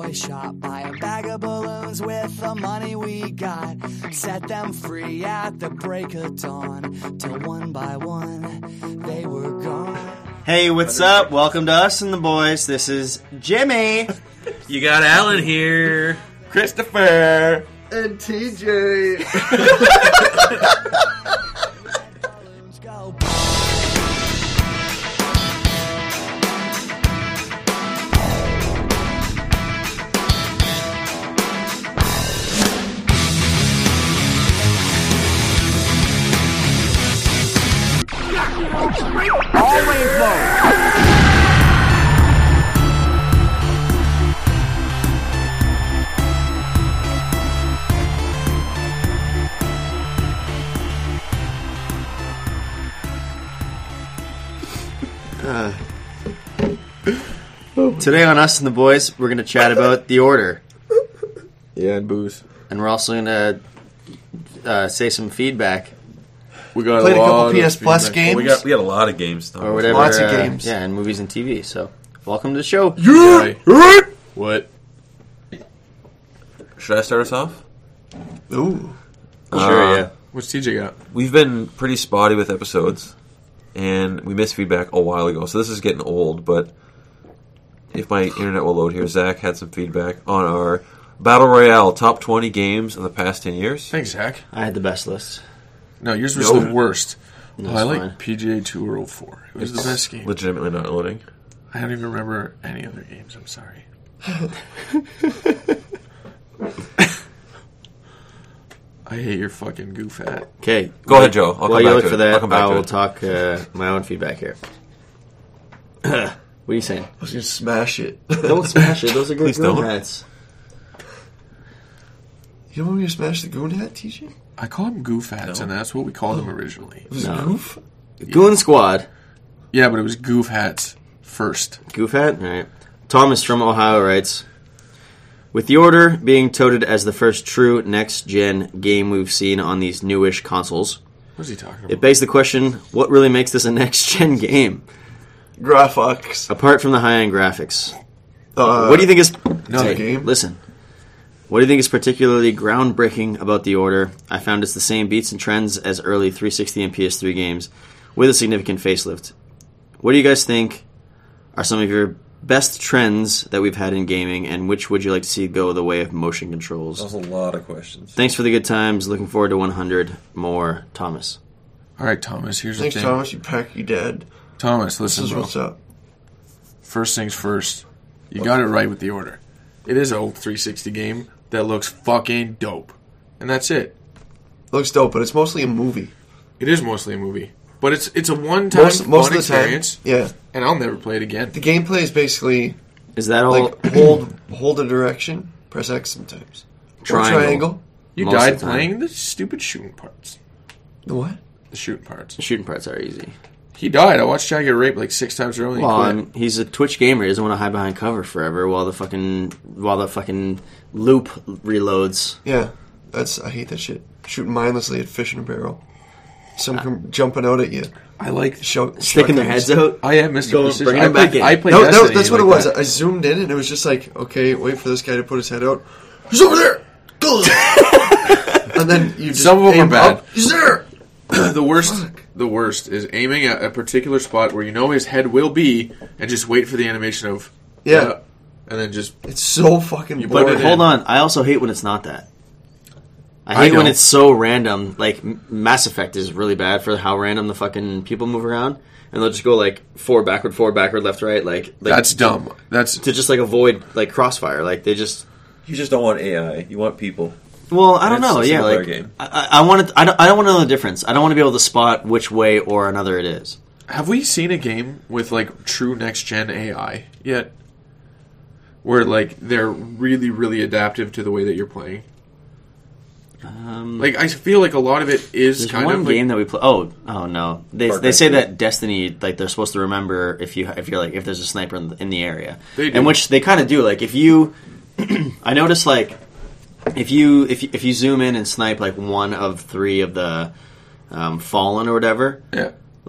toy shop, buy a bag of balloons with the money we got. Set them free at the break of dawn, till one by one they were gone. Hey, what's up? Welcome to Us and the Boys. This is Jimmy. You got Alan here. Christopher. And TJ. Always low. Today on Us and the Boys, we're going to chat about The Order. Yeah, and booze. And we're also going to say some feedback. We got played a couple PS Plus games. We got a lot of games. Or whatever. Lots of games. Yeah, and movies and TV. So, welcome to the show. Yeah. What? Should I start us off? Ooh. Sure, yeah. What's TJ got? We've been pretty spotty with episodes, and we missed feedback a while ago, so this is getting old, but if my internet will load here, Zach had some feedback on our Battle Royale top 20 games in the past 10 years. Thanks, Zach. I had the best list. No, yours was the worst. No, I like fine. PGA Tour 04. It was the best game. Legitimately not loading. I don't even remember any other games. I'm sorry. I hate your fucking goof hat. Okay. Go ahead, Joe. I'll While come you back look to for it. that, I'll come back I to will it. talk my own feedback here. What are you saying? I was going to smash it. Don't smash it. Those are good Please don't. hats. You don't want me to smash the goon hat, TJ? I call them goof hats, and that's what we called them originally. It was No. goof? Goon Squad. Yeah, but it was goof hats first. Goof hat? All right. Thomas from Ohio writes, with The Order being touted as the first true next-gen game we've seen on these newish consoles, What is he talking about? it begs the question, what really makes this a next-gen game? Graphics. Apart from the high-end graphics. What do you think is... Another game? Listen. What do you think is particularly groundbreaking about The Order? I found it's the same beats and trends as early 360 and PS3 games, with a significant facelift. What do you guys think are some of your best trends that we've had in gaming, and which would you like to see go the way of motion controls? That was a lot of questions. Thanks for the good times. Looking forward to 100 more. Thomas. All right, Thomas, here's Thanks, the thing. Thomas. You pack your dad. Thomas, This listen, is bro. what's up. First things first. You got it right with The Order. It is a old 360 game that looks fucking dope. And that's it. Looks dope, but it's mostly a movie. It is mostly a movie. But it's a one-time Most fun of the experience, time. Yeah. and I'll never play it again. The gameplay is basically Is that all? like hold a direction, press X sometimes. Or triangle. You Most of died the time. playing the stupid shooting parts. The what? The shooting parts. The shooting parts are easy. He died. I watched Chad get raped like 6 times early. Well, he's a Twitch gamer. He doesn't want to hide behind cover forever while the fucking loop reloads. Yeah. I hate that shit. Shooting mindlessly at fish in a barrel. Some come jumping out at you. I like... Sticking their heads out. I am Mr. Going- Precision. bringing them back in. I played No, Destiny that's what like it was. that. I zoomed in and it was just like, okay, wait for this guy to put his head out. He's over there! And then you just Some of them are aim bad. up. He's there! The worst is aiming at a particular spot where you know his head will be, and just wait for the animation of Yeah. and then just It's so fucking You put boring. it in. Hold on. I also hate when it's not that. I hate when don't. it's so random. Like, Mass Effect is really bad for how random the fucking people move around. And they'll just go, like, forward, backward, left, right. Like that's dumb. That's to just, like, avoid, like, crossfire. Like, they just... You just don't want AI. You want people. Well, I don't It's know. a Yeah, single-player like, game. I want to... I don't want to know the difference. I don't want to be able to spot which way or another it is. Have we seen a game with like true next gen AI yet? Where like they're really, really adaptive to the way that you're playing. Like I feel like a lot of it is There's kind one of like, game that we play. Oh no! They say that Destiny, like they're supposed to remember if you're like if there's a sniper in the area, They do. and which they kind of do. Like if you, I noticed like if you zoom in and snipe like one of 3 of the Fallen or whatever, yeah. like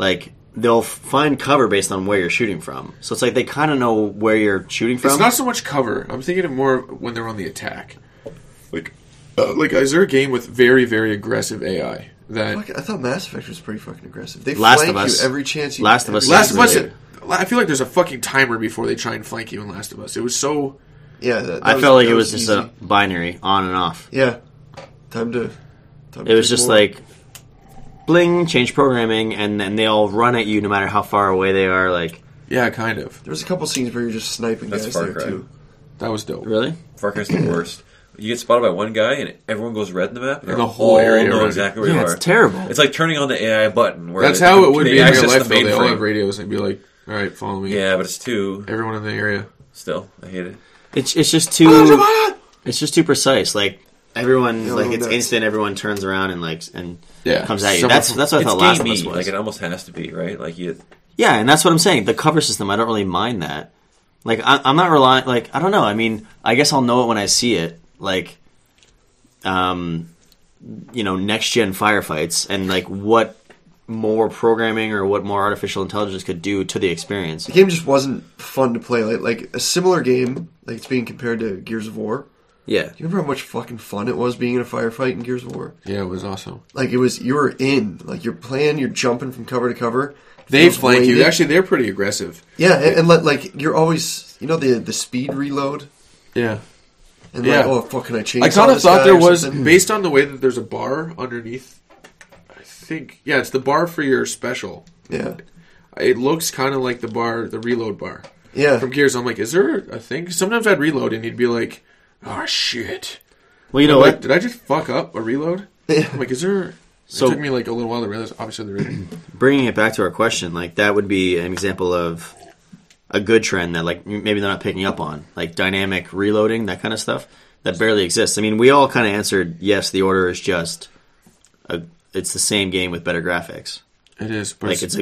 they'll find cover based on where you're shooting from. So it's like they kind of know where you're shooting from. It's not so much cover. I'm thinking of more when they're on the attack. Like, is there a game with very, very aggressive AI that... I thought Mass Effect was pretty fucking aggressive. They Last flank of Us. you every chance you... Last of Us. Last of Us... Really- I feel like there's a fucking timer before they try and flank you in Last of Us. It was so... Yeah, that I felt like it was easy. just a binary, on and off. Yeah. Time to It was take just more. like, bling, change programming, and then they all run at you no matter how far away they are. Like, Yeah, kind of. There was a couple scenes where you're just sniping That's guys Far there, Cry. too. That was dope. really? Far Cry's the worst. You get spotted by one guy, and everyone goes red in the map. And the whole area know around exactly where Yeah, you are. it's terrible. It's like turning on the AI button. Where That's how it would they be in real access life, the though. They all mainframe. have radios and be like, all right, follow me. Yeah, but it's too. Everyone in the area. Still, I hate it. It's just too. It's just too precise. Like everyone, No, like it's nuts. instant. Everyone turns around and Yeah. comes at you. Someone That's from- what I It's thought Last of gamey. Us was. Like it almost has to be, right? Like you. Yeah, and that's what I'm saying. The cover system, I don't really mind that. Like I'm not relying. Like I don't know. I mean, I guess I'll know it when I see it. Like, next gen firefights and like what more programming or what more artificial intelligence could do to the experience. The game just wasn't fun to play. Like a similar game, like it's being compared to Gears of War. Yeah. Do you remember how much fucking fun it was being in a firefight in Gears of War? Yeah, it was awesome. Like, you were in. Like, you're playing, you're jumping from cover to cover. They Feels flank you. weighted. Actually, they're pretty aggressive. Yeah, and like, you're always, the speed reload? Yeah. And Yeah. like, oh, fuck, can I change I kind of this thought guy there or was, something? based on the way that there's a bar underneath, I think, yeah, it's the bar for your special. Yeah. It looks kind of like the reload bar. Yeah. From Gears, I'm like, is there a thing? Sometimes I'd reload and he'd be like, oh, shit. Well, you know I'm what? like, did I just fuck up a reload? I'm like, is there... So- it took me like a little while to realize, obviously there isn't. Bringing it back to our question, like that would be an example of a good trend that like maybe they're not picking up on, like dynamic reloading, that kind of stuff that barely exists. I mean, we all kind of answered yes. The Order is just it's the same game with better graphics. It is. But Like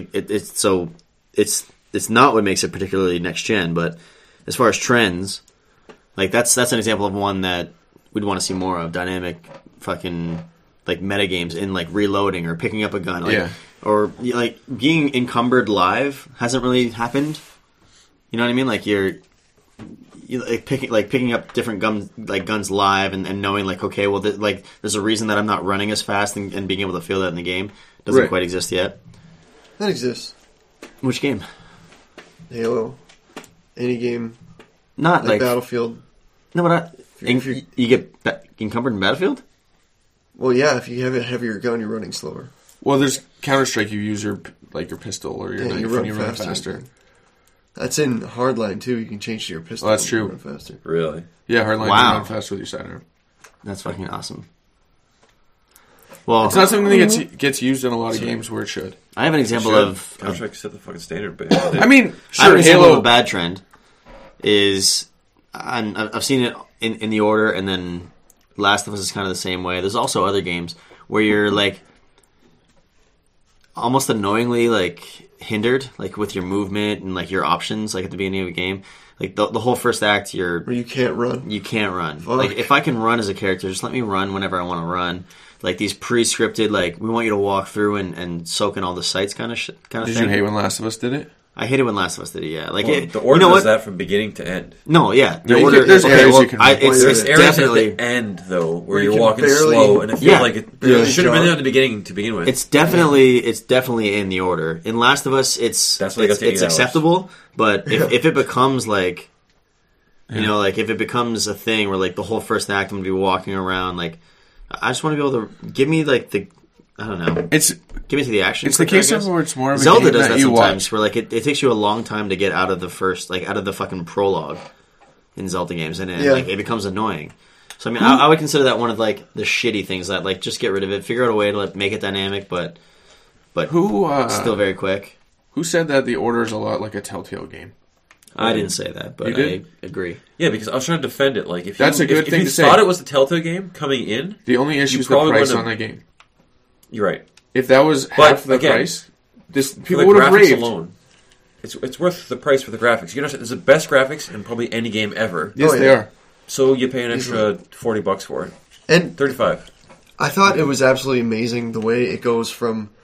it's not what makes it particularly next gen, but as far as trends, like that's an example of one that we'd want to see more of. Dynamic fucking like meta games in like reloading or picking up a gun, like, Yeah. or like being encumbered live hasn't really happened. You know what I mean? Like you like picking up different guns live and knowing like, okay, well there's a reason that I'm not running as fast and being able to feel that in the game doesn't Right. quite exist yet. That exists. Which game? Halo. Any game. Not Like like Battlefield. no, but not. If you- You get encumbered in Battlefield? Well, yeah, if you have a heavier gun, you're running slower. well, there's Counter-Strike. You use your pistol or your Yeah, knife you and run you run faster. faster. That's in Hardline, too. You can change to your pistol. Oh, that's and true. Run faster. Really? Yeah, hardline. Wow. You run faster with your sidearm. That's fucking awesome. Well, It's not something that gets used in a lot of games where it should. I have an example Should. of Counter-Strike set the fucking standard. But I mean, I have sure, an example Halo. of a bad trend is, and I've seen it in the Order, and then Last of Us is kind of the same way. There's also other games where you're like almost annoyingly like hindered, like with your movement and like your options, like at the beginning of a game. Like the whole first act, Where you can't run. you can't run. Fuck. Like if I can run as a character, just let me run whenever I want to run. Like these pre-scripted, like we want you to walk through and soak in all the sights kind of Did thing. you hate when Last of Us did it? I hate it when Last of Us did it. Yeah, like well, it, the Order you know does what? that from beginning to end. No, yeah, the Yeah, you Order. can- there's okay, areas well, you can- it's There's Areas definitely at the end though, where Where you you're can walking barely- slow, and it feels Yeah. like it Yeah. should have been Jog. there at the beginning to begin with. it's definitely in the Order. In Last of Us, it's That's why they got to 8 hours. acceptable. But if it becomes like, you know, like if it becomes a thing where like the whole first act I'm gonna be walking around, like I just want to be able to give me like the, I don't know, It's give me to the action. it's the quicker, I case of guess. where it's more of a Zelda game does that that you sometimes, watch. where like it takes you a long time to get out of the first, like out of the fucking prologue in Zelda games, and Yeah. like it becomes annoying. So I mean, I would consider that one of like the shitty things that like just get rid of it, figure out a way to like, make it dynamic, but Who still very quick. who said that the Order is a lot like a Telltale game? I didn't say that, but You did? I agree. yeah, because I was trying to defend it. Like if That's you, a good if thing you to say. thought it was the Telltale game coming in, The only issue is the probably price wouldn't on have- that game. you're right. If that was But, half the again, price, this For people the would have graphics raved. alone, it's worth the price for the graphics. You know, it's the best graphics in probably any game ever. Yes, Oh, they yeah. are. So you pay an extra $40 for it, And 35. I thought it was absolutely amazing the way it goes from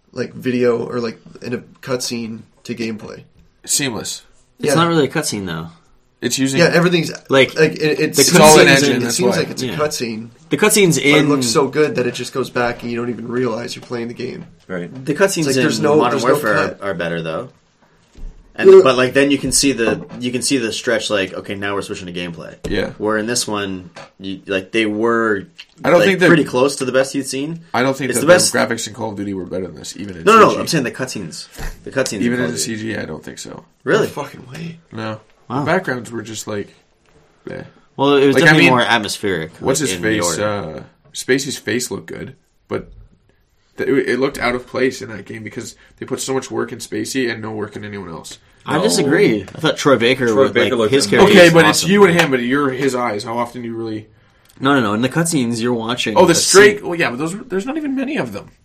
like video or like in a cutscene to gameplay. Seamless. It's not really a cutscene though. It's using everything's it's all an cutscenes engine, and it that's seems why. like it's a cutscene. The cutscenes But in it looks so good that it just goes back and you don't even realize you're playing the game. Right. the cutscenes It's like in there's no- Modern there's no Warfare cut. are better though. And but like then you can see the stretch like okay now we're switching to gameplay. Yeah. Where in this one they were I don't like, think they're pretty close to the best you'd seen. I don't think It's that the the best- graphics in Call of Duty were better than this, even in No, CG. I'm saying the cutscenes. The cutscenes Even in in Call the of Duty. CG, I don't think so. Really? No fucking way. No. Wow. The backgrounds were just like, eh. Well, it was Like, I definitely mean, more atmospheric. What's like, his in the face? order. Spacey's face looked good, but it looked out of place in that game because they put so much work in Spacey and no work in anyone else. I disagree. I thought Troy Baker Troy Baker like looked his amazing. character. Okay, is but it's awesome. you and him, but you're his eyes. How often do you really? No. In the cutscenes, you're watching. Oh, the a straight. scene- Well, yeah, but there's not even many of them.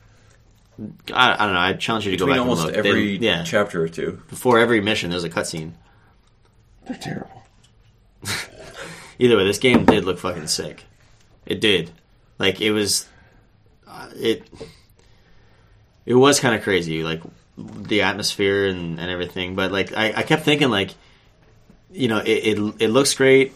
I don't know. I challenge you to Between go back almost and look. every They- chapter or two. before every mission, there's a cutscene. They're terrible. Either way, this game did look fucking sick. It did. Like it was. It was kind of crazy, like the atmosphere and everything. But like I kept thinking, like it looks great,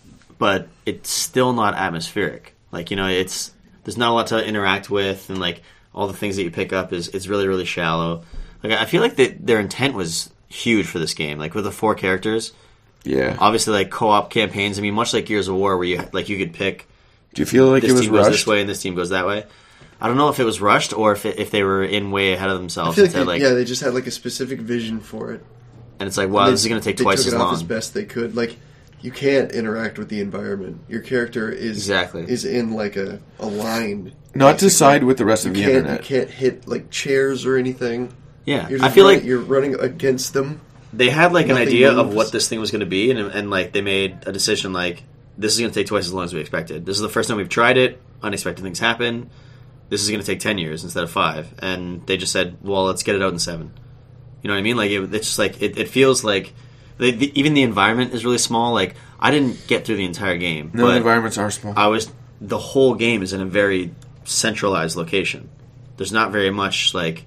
but it's still not atmospheric. Like there's not a lot to interact with, and like all the things that you pick up it's really really shallow. Like I feel like their intent was huge for this game. Like with the 4 characters, Yeah. obviously like co-op campaigns. I mean, much like Gears of War, where you could pick Do you feel like this it was team goes this rushed? way and this team goes that way. I don't know if it was rushed or if they were in way ahead of I themselves. feel and said, like they just had like a specific vision for it. and it's like, wow, They- this is going to take they twice took as it off long. as best they could. Like you can't interact with the environment. Your character is in like a line. Not to basically. side with the rest of the You internet. can't hit like chairs or anything. Yeah, You're I just feel running, like you're running against them. they had like an nothing idea of moves. what this thing was going to be, and like they made a decision like this is going to take twice as long as we expected. This is the first time we've tried it. Unexpected things happen. This is going to take 10 years instead of 5, and they just said, well, let's get it out in 7. You know what I mean? Like it's just like it feels like even the environment is really small. Like I didn't get through the entire game, No, but the environments are small. the whole game is in a very centralized location. There's not very much like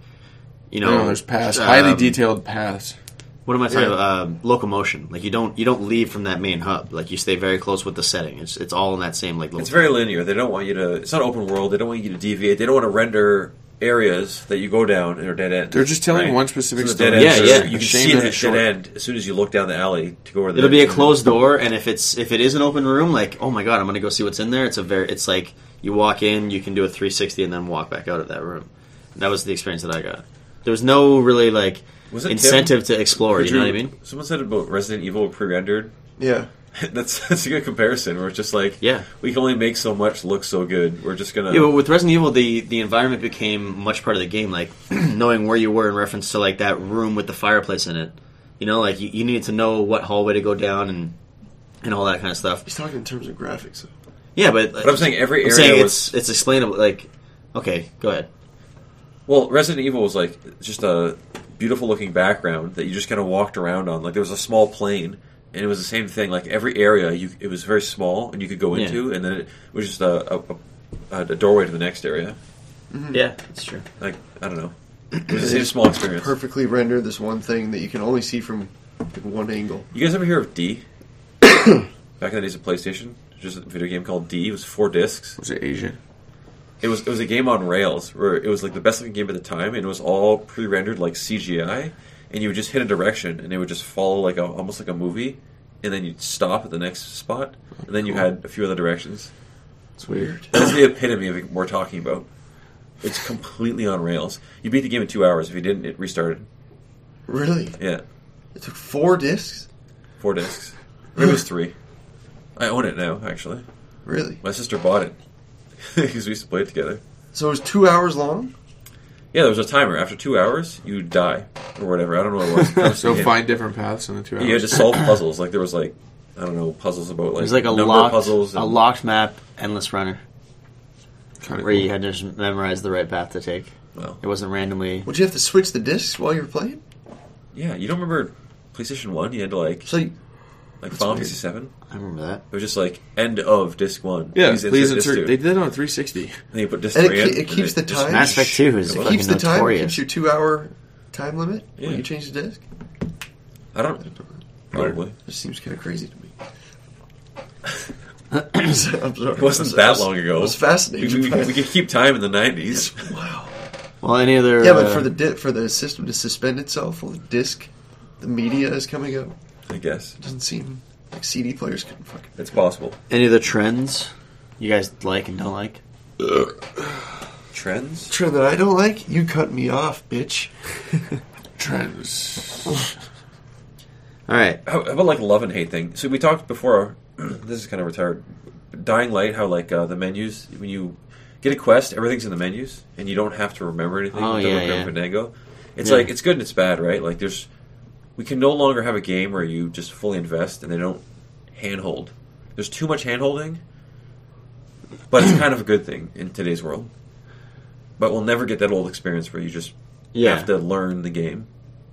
No, there's paths, highly detailed paths. What am I talking about? Locomotion. Like you don't leave from that main hub. Like you stay very close with the setting. It's all in that same like little. It's very linear. They don't want you to. It's not open world. They don't want you to deviate. They don't want to render areas that you go down and are dead ends. They're just telling right? one specific So the story. dead ends Yeah, are- yeah. You can Shame see that the it's dead short. end as soon as you look down the alley to go where the. It'll be a closed door, and if it is an open room, like oh my god, I'm gonna go see what's in there. It's like you walk in, you can do a 360, and then walk back out of that room. And that was the experience that I got. There was no really like Was it incentive to explore. You know what I mean? Someone said about Resident Evil pre-rendered. Yeah. That's a good comparison. Where it's just like, Yeah. we can only make so much look so good. We're just gonna. Yeah, but with Resident Evil, the environment became much part of the game. Like knowing where you were in reference to like that room with the fireplace in it. You know, like you needed to know what hallway to go down and all that kind of stuff. He's talking in terms of graphics. Yeah, but I'm saying every area was. it's explainable. Like, okay, go ahead. Well, Resident Evil was like just a beautiful looking background that you just kind of walked around on. Like there was a small plane, and it was the same thing. Like every area, it was very small, and you could go Yeah. into, and then it was just a doorway to the next area. Yeah, that's true. Like I don't know, it was the same small experience. Perfectly render this one thing that you can only see from like, one angle. You guys ever hear of D? Back in the days of PlayStation, just a video game called D. It was 4 discs. Was it Asian? It was a game on rails where it was like the best looking game at the time, and it was all pre-rendered like CGI, and you would just hit a direction, and it would just follow like almost like a movie, and then you'd stop at the next spot, and then you had a few other directions. It's weird. That's the epitome of what we're talking about. It's completely on rails. You beat the game in 2 hours. If you didn't, it restarted. Really? Yeah, It took 4 discs? 4 discs. Maybe it was 3. I own it now, actually. Really? My sister bought it because we used to play it together. So it was 2 hours long? Yeah, there was a timer. After 2 hours, you die or whatever. I don't know what it was. So Yeah. find different paths in the 2 hours. You had to solve puzzles. Like there was like I don't know puzzles about like There's like a number locked puzzles. a locked map, endless runner, Kinda where cool. you had to just memorize the right path to take. Well, It wasn't randomly. Would you have to switch the discs while you were playing? yeah, you don't remember PlayStation 1? You had to like So you, Like Final Fantasy 7. I remember that. It was just like end of disc 1. Yeah, please disc insert. 2. They did it on 360. And then you put disc And 3 in. it keeps the time. Mass Effect 2 is It fucking keeps the time. It notorious. keeps your 2-hour time limit Yeah. when you change the disc. I don't. Probably. It seems kind of crazy to me. I'm sorry. It wasn't that long ago. It was fascinating. We could keep time in the 90s. Wow. Well, any other... Yeah, but for the system to suspend itself while the disc, the media is coming out, I guess. it doesn't seem like CD players couldn't fucking... It's possible. Any other trends you guys like and don't like? Trends? Trend that I don't like? You cut me off, bitch. Trends. All right. How about like love and hate thing? So we talked before. This is kind of retired. Dying Light. How like the menus when you get a quest, everything's in the menus, and you don't have to remember anything. Oh, with yeah, Double Crown yeah. Fandango. It's Yeah. like it's good and it's bad, right? Like we can no longer have a game where you just fully invest and they don't handhold. There's too much handholding, but it's kind of a good thing in today's world. But we'll never get that old experience where you just have to learn the game.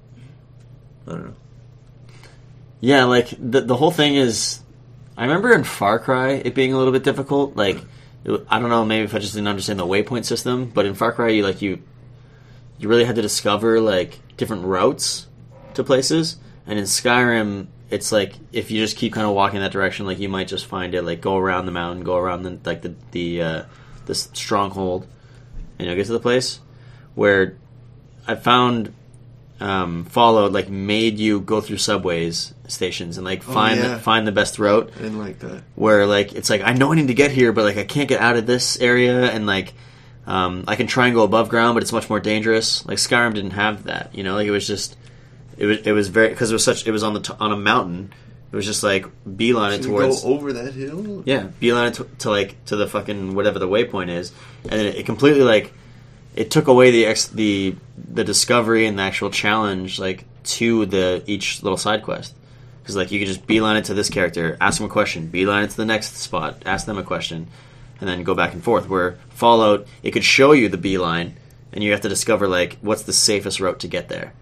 I don't know. Yeah, like the whole thing is, I remember in Far Cry it being a little bit difficult. Like, I don't know, maybe if I just didn't understand the waypoint system, but in Far Cry you really had to discover like different routes to places, and in Skyrim it's like if you just keep kind of walking that direction, like you might just find it. Like go around the mountain, go around the stronghold, and you'll get to the place. Where I found Fallout like made you go through subways stations and like find the best route. I didn't like that. Where like it's like I know I need to get here, but like I can't get out of this area, and like I can try and go above ground, but it's much more dangerous. Like Skyrim didn't have that, you know. Like it was just it was very because it was on a mountain. It was just like beeline it towards go over that hill. Yeah, beeline it to the fucking whatever the waypoint is, and then it completely like it took away the discovery and the actual challenge like to each little side quest. Because like you could just beeline it to this character, ask them a question, beeline it to the next spot, ask them a question, and then go back and forth. Where Fallout, it could show you the beeline, and you have to discover like what's the safest route to get there.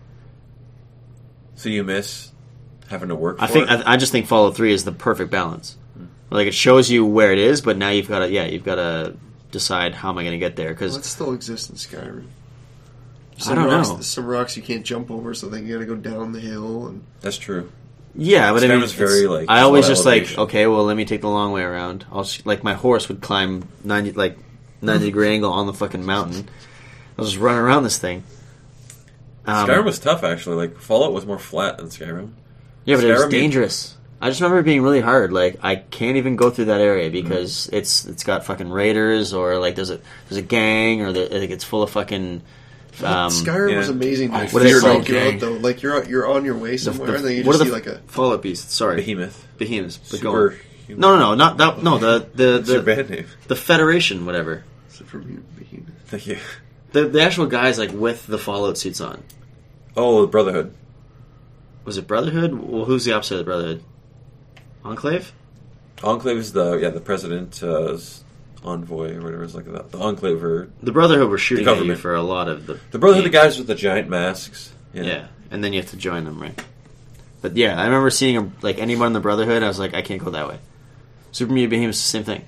So you miss having to work. I just think Fallout 3 is the perfect balance. Like it shows you where it is, but now you've got to decide how am I going to get there because it still exists in Skyrim. I don't know. Some rocks you can't jump over, so then you got to go down the hill. And that's true. Yeah, but I mean, very like I always just elevation. Like okay, well, let me take the long way around. Like my horse would climb 90 degree angle on the fucking mountain. I'll just run around this thing. Skyrim was tough actually. Like Fallout was more flat than Skyrim. Yeah, but it was dangerous. I just remember it being really hard. Like I can't even go through that area because it's got fucking raiders or like there's a gang or like it's full of fucking. Skyrim was amazing. What is it out, though? Like you're on your way somewhere, and then you just see like a Fallout beast. Sorry, Behemoths. Super. No, not that. No, the band name. The Federation, whatever. Super Behemoth. Thank you. The actual guys like with the Fallout suits on. Oh, the Brotherhood. Was it Brotherhood? Well, who's the opposite of the Brotherhood? Enclave? Enclave is the president's envoy or whatever. It's like that. The Enclave or the Brotherhood were shooting at you for a lot of the Brotherhood, the guys with the giant masks. Yeah, and then you have to join them, right? But yeah, I remember seeing anyone in the Brotherhood. I was like, I can't go that way. Super Mutant Behemoth's the same thing.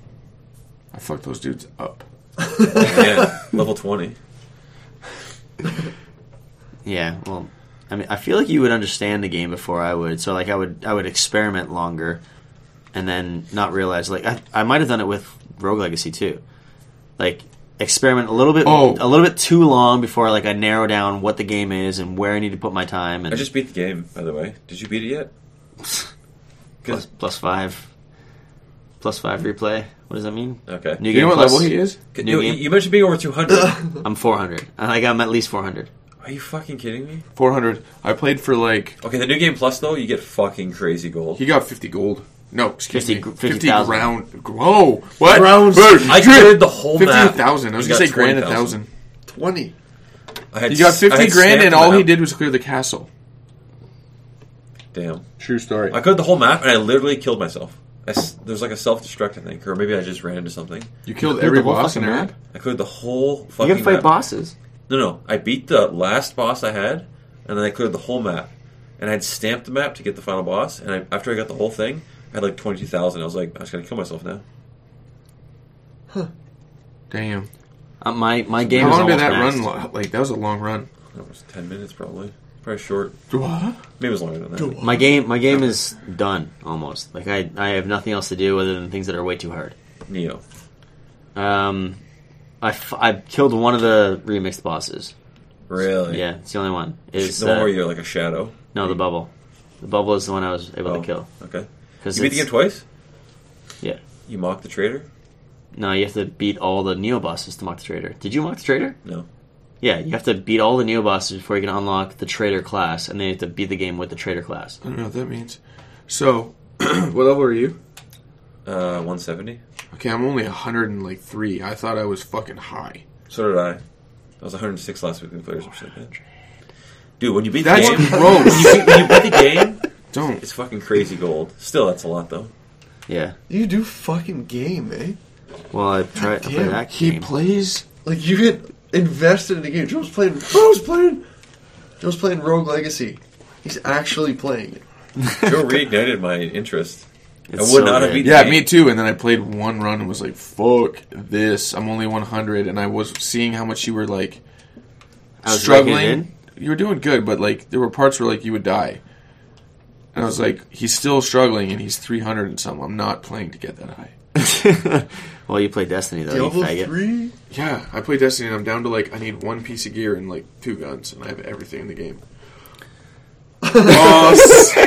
I fucked those dudes up. Yeah, level 20. Yeah, well, I mean, I feel like you would understand the game before I would. So like, I would experiment longer, and then not realize I might have done it with Rogue Legacy too. Like experiment a little bit too long before I narrow down what the game is and where I need to put my time. And I just beat the game, by the way. Did you beat it yet? plus 5 replay. What does that mean? Okay. You know what level he is? You mentioned being over 200. I'm 400. I got him at least 400. Are you fucking kidding me? 400. I played for Okay, the New Game Plus, though, you get fucking crazy gold. He got 50 gold. No, excuse me. 50 ground. Whoa! What? Rounds. I cleared the whole 50,000. I was going to say grand 1,000. 20. He got 50 grand and all he did was clear the castle. Damn. True story. I cleared the whole map and I literally killed myself. There's a self-destruct, I think. Or maybe I just ran into something. You killed every boss in the map? I cleared the whole fucking map. You gotta fight bosses. No. I beat the last boss I had, and then I cleared the whole map. and I'd stamped the map to get the final boss, and after I got the whole thing, I had like 22,000. I was like, I was going to kill myself now. Damn. My game How is long did almost that maxed. run? Like, that was a long run. That was 10 minutes probably. Probably short. What? Maybe it was longer than that. My game is done almost. Like I have nothing else to do other than things that are way too hard. Neo. I killed one of the remixed bosses. Really? Yeah, it's the only one. Is the one where you're like a shadow? No, the bubble. The bubble is the one I was able to kill. Okay. You 'Cause beat the game twice? Yeah. You mocked the traitor? No, you have to beat all the Neo bosses to mock the traitor. Did you mock the traiter? No. Yeah, you have to beat all the Neo bosses before you can unlock the traitor class, and then you have to beat the game with the traitor class. I don't know what that means. So, what level are you? 170. Okay, I'm only 103. I thought I was fucking high. So did I. I was 106 last week when players were like that. Dude, when you beat That's the game, gross. when you beat the game, Don't. it's fucking crazy gold. Still, that's a lot though. Yeah. You do fucking game, eh? Well, I tried to play damn, that He game. plays. Like you get invested in the game. Joe's playing Rogue Legacy. He's actually playing it. Joe reignited my interest. It's I would not have good. beaten Yeah, the me game. too. And then I played one run and was like, "Fuck this! I'm only 100." And I was seeing how much you were like I was raking it struggling. You were doing good, but like there were parts where like you would die. And I was like, he's still struggling, and he's 300 and something. I'm not playing to get that high. Well, you play Destiny though, you Diablo faggot. 3? Yeah, I play Destiny, and I'm down to like I need one piece of gear and like 2 guns, and I have everything in the game. Boss.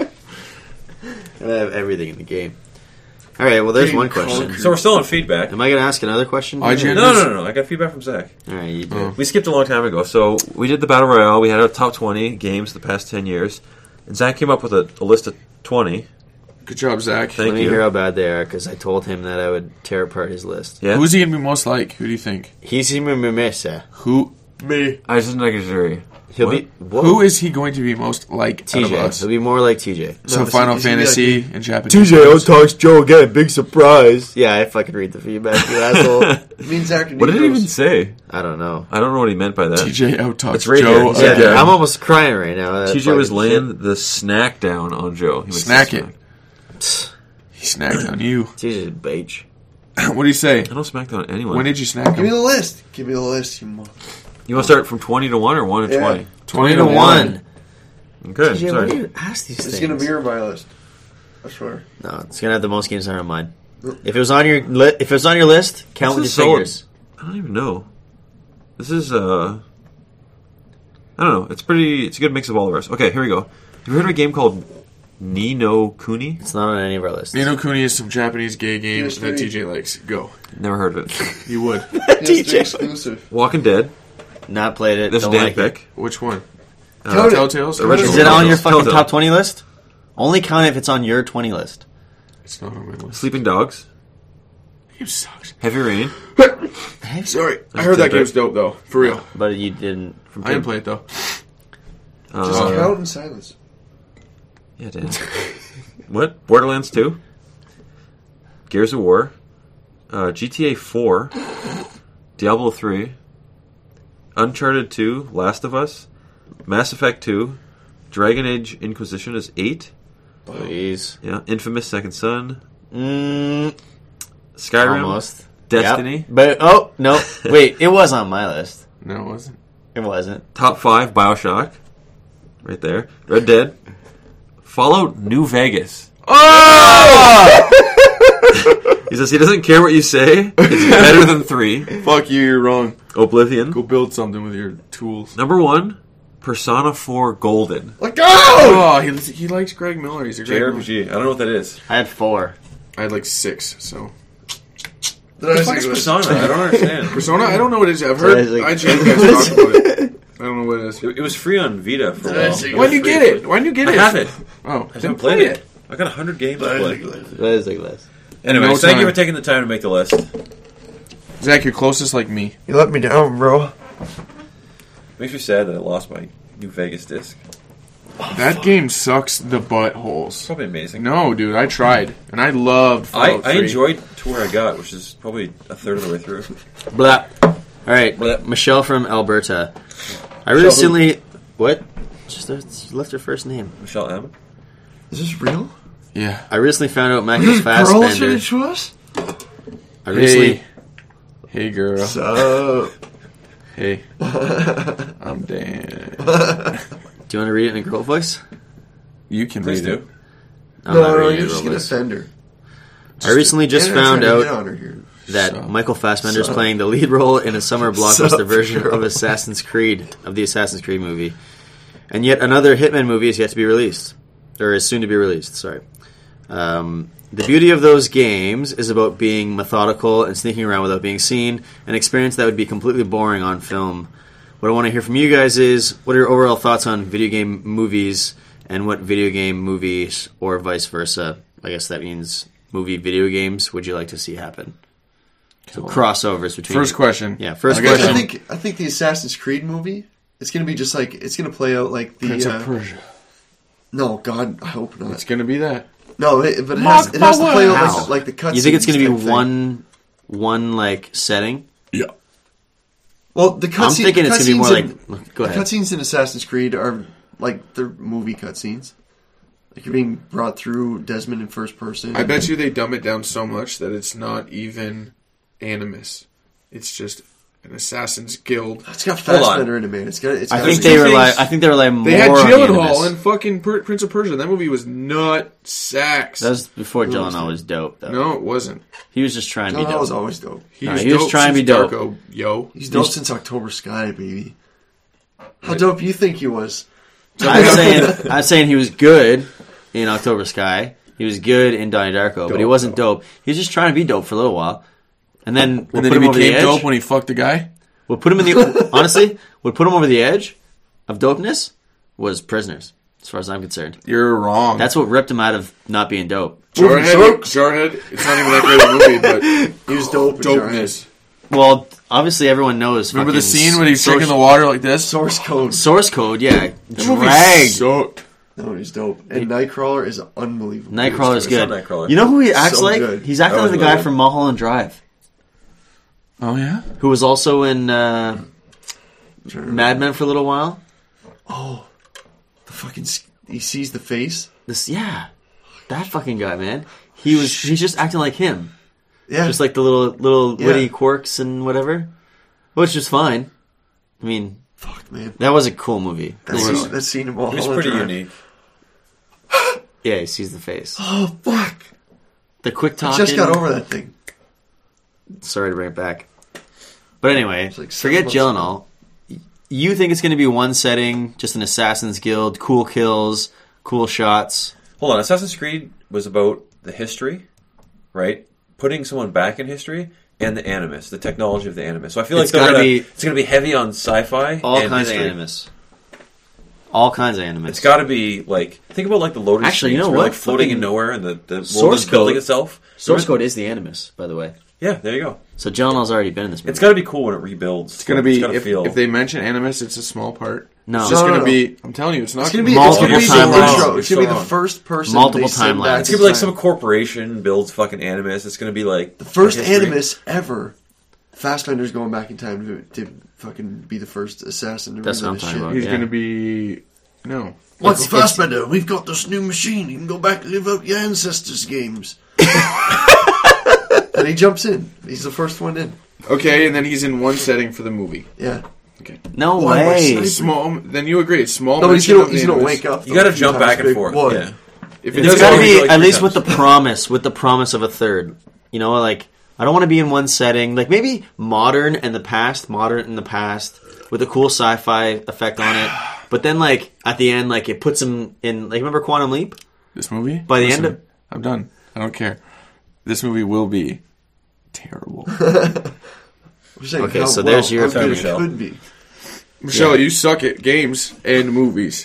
I have everything in the game. All right, well, there's Game one question. conquered. So we're still on feedback. Am I going to ask another question? IGN? No. I got feedback from Zach. All right, you do. Oh. We skipped a long time ago. So we did the Battle Royale. We had our top 20 games the past 10 years. And Zach came up with a list of 20. Good job, Zach. Thank Let me you. hear how bad they are, because I told him that I would tear apart his list. Yeah? Who's he gonna be most like? Who do you think? He's in Mimesa. Who? Me. I just negatory. He'll What? be whoa. Who is he going to be most like out of TJ? us? He'll be more like TJ. So No, Final is he like Fantasy and Japanese. talks Joe again. Big surprise. Yeah, I fucking read the feedback, you asshole. Me and Zach are What did he Negroes. even say? I don't know. I don't know what he meant by that. TJ out talks It's right Joe here. Yeah, again. I'm almost crying right now. That TJ was fucking laying the snack down on Joe. He went, Snack it. shit. He snagged on you. TJ's a bitch. What do you say? I don't smack down anyone. When did you snack Give me him? the list. Give me the list, you you want to start from 20 to 1 or 1 to Yeah. 20? 20 to 1. Okay, TJ, why sorry. do you ask these It's things? gonna mirror my list. I swear. No, it's gonna have the most games on mine. If it was on your if it was on your list, count with This your is fingers. I don't even know. This is I don't know. It's a good mix of all of ours. Okay, here we go. Have you heard of a game called Ni no Kuni? It's not on any of our lists. Nino Kuni is some Japanese gay games PS3. that TJ likes. Go. Never heard of it. You would. PS3 exclusive. Walking Dead. Not played it. This is Don't Dan like it. Pick. Which one? Count it. Telltales? Original. Is it on your fucking Telltale. top 20 list? Only count if it's on your 20 list. It's not on my list. Sleeping Dogs. Game sucks. Heavy Rain. Sorry. I heard that Tidbit. game's dope, though. For real. But you didn't. From I didn't play it, though. Just count in silence. Yeah, Dan. What? Borderlands 2. Gears of War. GTA 4. Diablo 3. Uncharted 2. Last of Us. Mass Effect 2. Dragon Age Inquisition is 8. Please. Yeah. Infamous Second Son. Mm, Skyrim. almost. Destiny. Yep. But, oh, no. Wait, it was on my list. No, it wasn't. It wasn't. Top 5. Bioshock. Right there. Red Dead. Fallout New Vegas. Oh! He says he doesn't care what you say. It's better than 3. Fuck you, you're wrong. Oblivion. Go build something with your tools. Number 1. Persona 4 Golden. Like, go! Oh, he likes Greg Miller. He's a Greg Miller. JRPG. I don't know what that is. I had 4. I had like 6, so. Did I What say is it was- Persona? I don't understand. Persona? I don't know what it is. I've heard Like- IGN guys talk about it. I don't know what it is. It was free on Vita for a Did I while. say- Why'd you get it? Why'd you get I it? have it. Oh, I then haven't play played it. it. I got 100 games to Did I play. say it was- That is like list. Anyway, No thank you time. for taking the time to make the list. Zach, you're closest like me. You let me down, bro. Makes me sad that I lost my New Vegas disc. That game sucks the buttholes. Probably amazing. No, dude, I tried. And I loved Fallout I 3. enjoyed to where I got, which is probably a third of the way through. Blah. All right, Blah. Michelle from Alberta. I recently... What? Just left her first name. Michelle M. Is this real? Yeah. I recently found out Michael Fassbender. to us? I recently. Hey, girl. So, Hey. I'm Dan. Do you want to read it in a girl voice? You can Please read do. it. I'm not no, reading you're it just in a gonna girl voice. offend her. I recently just You're found trying to get out on her here. that So- Michael Fassbender is So- playing the lead role in a summer blockbuster So- version of Assassin's Creed, of the Assassin's Creed movie. And yet another Hitman movie is yet to be released. Or is soon to be released, sorry. The beauty of those games is about being methodical and sneaking around without being seen, an experience that would be completely boring on film. What I want to hear from you guys is, what are your overall thoughts on video game movies, and what video game movies, or vice versa, I guess that means movie video games, would you like to see happen? So crossovers between... First question. Yeah, first I guess question. I think the Assassin's Creed movie, it's gonna be just like, it's gonna play out like the Prince of Persia. No, God, I hope not. It's going to be that. No, but it has to play out How? like the cutscenes. You think it's going to be type thing. one like setting? Yeah. Well, the cutscenes. I'm thinking it's going to be more like... Go The ahead. cutscenes in Assassin's Creed are like they're movie cutscenes. Like you're being brought through Desmond in first person. I bet you they dumb it down so much that it's not even Animus. It's just an Assassin's Guild. It's got Hold on. Fassbender in it, man. I think they rely more They had on the Gyllenhaal Animus. in fucking Prince of Persia. That movie was not sax. That was before Gyllenhaal was dope, though. No, it wasn't. He was just trying to be That dope. was always dope. He No, was he was dope trying to since be dope. Darko, yo. He's dope since October Sky, baby. How dope you think he was? I'm saying he was good in October Sky. He was good in Donnie Darko, but he wasn't dope. He was just trying to be dope for a little while. And then we'll And then put he him over the became edge. dope when he fucked the guy. We'll put him in the... honestly, what put him over the edge of dopeness was Prisoners, as far as I'm concerned. You're wrong. That's what ripped him out of not being dope. Jarhead. It's not even that great a movie, but He was dope. in dopeness. Well, obviously everyone knows. Remember the fucking scene when he's source, drinking the water like this? Source Code. source code, yeah. That movie Dragged. sucked. No, he's dope. And Nightcrawler is unbelievable. Nightcrawler's I saw good. Nightcrawler. You know who he acts So like? good. He's acting That like was the guy really from Mulholland Drive, Oh, yeah? who was also in Mad Men for a little while. The fucking he sees the face. That fucking guy, man. He's just acting like him, Yeah, just like the little Yeah. witty quirks and whatever, which is fine. I mean, fuck, man. that was a cool movie. That scene of all. It was pretty unique. Yeah, he sees the face. Oh fuck! The quick I talking. just got over that thing. Sorry to bring it back. But anyway, like 7 forget months Gyllenhaal. You think it's going to be one setting, just an Assassin's Guild, cool kills, cool shots. Hold on, Assassin's Creed was about the history, right? Putting someone back in history, and the Animus, the technology of the Animus. So I feel It's like gotta it's going to be heavy on sci-fi All and kinds history. of Animus. All kinds of Animus. It's got to be like, think about like the loading Actually, you screens know where, what? like floating Fucking in nowhere, and the world Source is building code- itself. Source code is the Animus, by the way. Yeah, there you go. So Gyllenhaal's already been in this movie. It's got to be cool when it rebuilds. It's going to be, gotta feel. if they mention Animus, it's a small part. No. It's just No, going no, to no. be, I'm telling you, it's not It's going gonna to be Multiple the timelines. intro. It's gonna be the Multiple first person. Multiple they send timelines. back It's in going to be like time. some corporation builds fucking Animus. It's going to be like The first history. Animus ever. Fassbender's going back in time to fucking be the first assassin to That's what I'm relive this talking shit. about. He's Yeah. going to be, no. What's Fassbender? We've got this new machine. You can go back and live out your ancestors' games. And he jumps in. He's the first one in. Okay, and then he's in one setting for the movie. Yeah. Okay. No Why am I way. sniping? Small. Then you agree. It's small. No, but he's mention gonna, of he's the gonna Animus. wake up. You got to though, jump a few back and times. forth. One. Yeah. If it It's does got to only be like at 3 least with times. the promise of a third. You know, like I don't want to be in one setting. Like maybe modern in the past with a cool sci-fi effect on it. But then like at the end, like it puts him in. Like remember Quantum Leap? This movie? By the end of- I'm done. I don't care. This movie will be terrible. I'm saying Okay, how so there's your how good it Michelle. could be. Michelle, you suck at games and movies.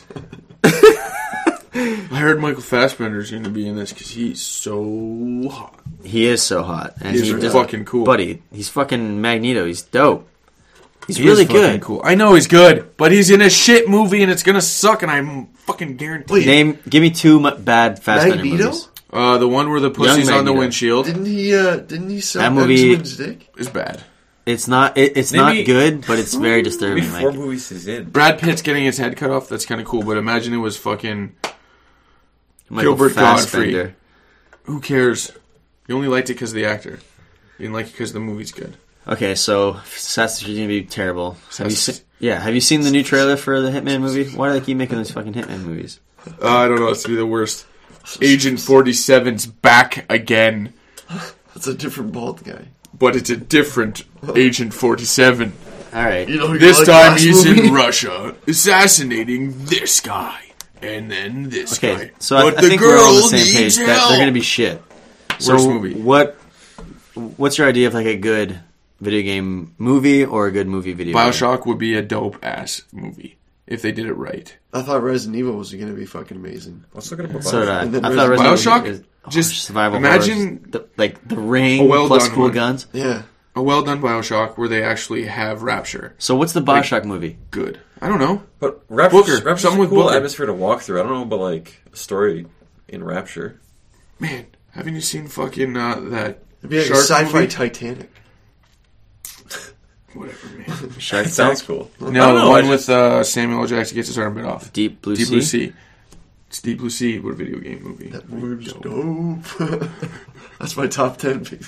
I heard Michael Fassbender's going to be in this because he's so hot. He is so hot, and He's he does- fucking cool. buddy. He's fucking Magneto. He's dope. He's He really is fucking good. Cool. I know he's good, but he's in a shit movie and it's going to suck, and I'm fucking guaranteed. Give me two bad Fassbender Magneto? movies. The one where the pussy's on the Magneto. windshield Didn't he sell That movie- Benjamin's dick? is bad. It's not. It's Maybe- not good, but it's very disturbing. Maybe 4 Like, movies is in. Brad Pitt's getting his head cut off. That's kind of cool. But imagine it was fucking Michael Gilbert Godfrey. Fassbender. Who cares? You only liked it because of the actor. You didn't like it because the movie's good. Okay, so Assassin's Creed is gonna be terrible. Have you Assassin's- seen? Yeah, have you seen the new trailer for the Hitman movie? Why do they keep making these fucking Hitman movies? I don't know. It's gonna be the worst. Agent 47's back again, That's a different bald guy. but it's a different Agent 47. All right, You know, you This like time last he's movie? in Russia, assassinating this guy, and then this okay. guy. So I But think we're all on the same needs page. That help. they're gonna be shit. So Worst movie. What's your idea of like a good video game movie or a good movie video game? Bioshock would be a dope ass movie if they did it right. I thought Resident Evil was going to be fucking amazing. Let's look at a So did I. And then I thought Resident Resident Evil Bioshock, just survival imagine horror, the Ring a well plus done cool one. guns. Yeah. a well done Bioshock where they actually have Rapture. So what's the Bioshock movie? Good. I don't know. But Rapture, Booker. Rapture's Something a with cool Booker. atmosphere to walk through. I don't know about like a story in Rapture. Man, haven't you seen fucking that It'd be like a shark sci-fi movie? Titanic. Whatever, man. Shark It sounds Attack? cool. I No, don't the know, one I with Samuel L. Jackson gets his arm bit off. Deep Blue Deep Sea. Blue Sea. It's Deep Blue Sea. What a video game movie. That movie's dope. That's my top 10, baby.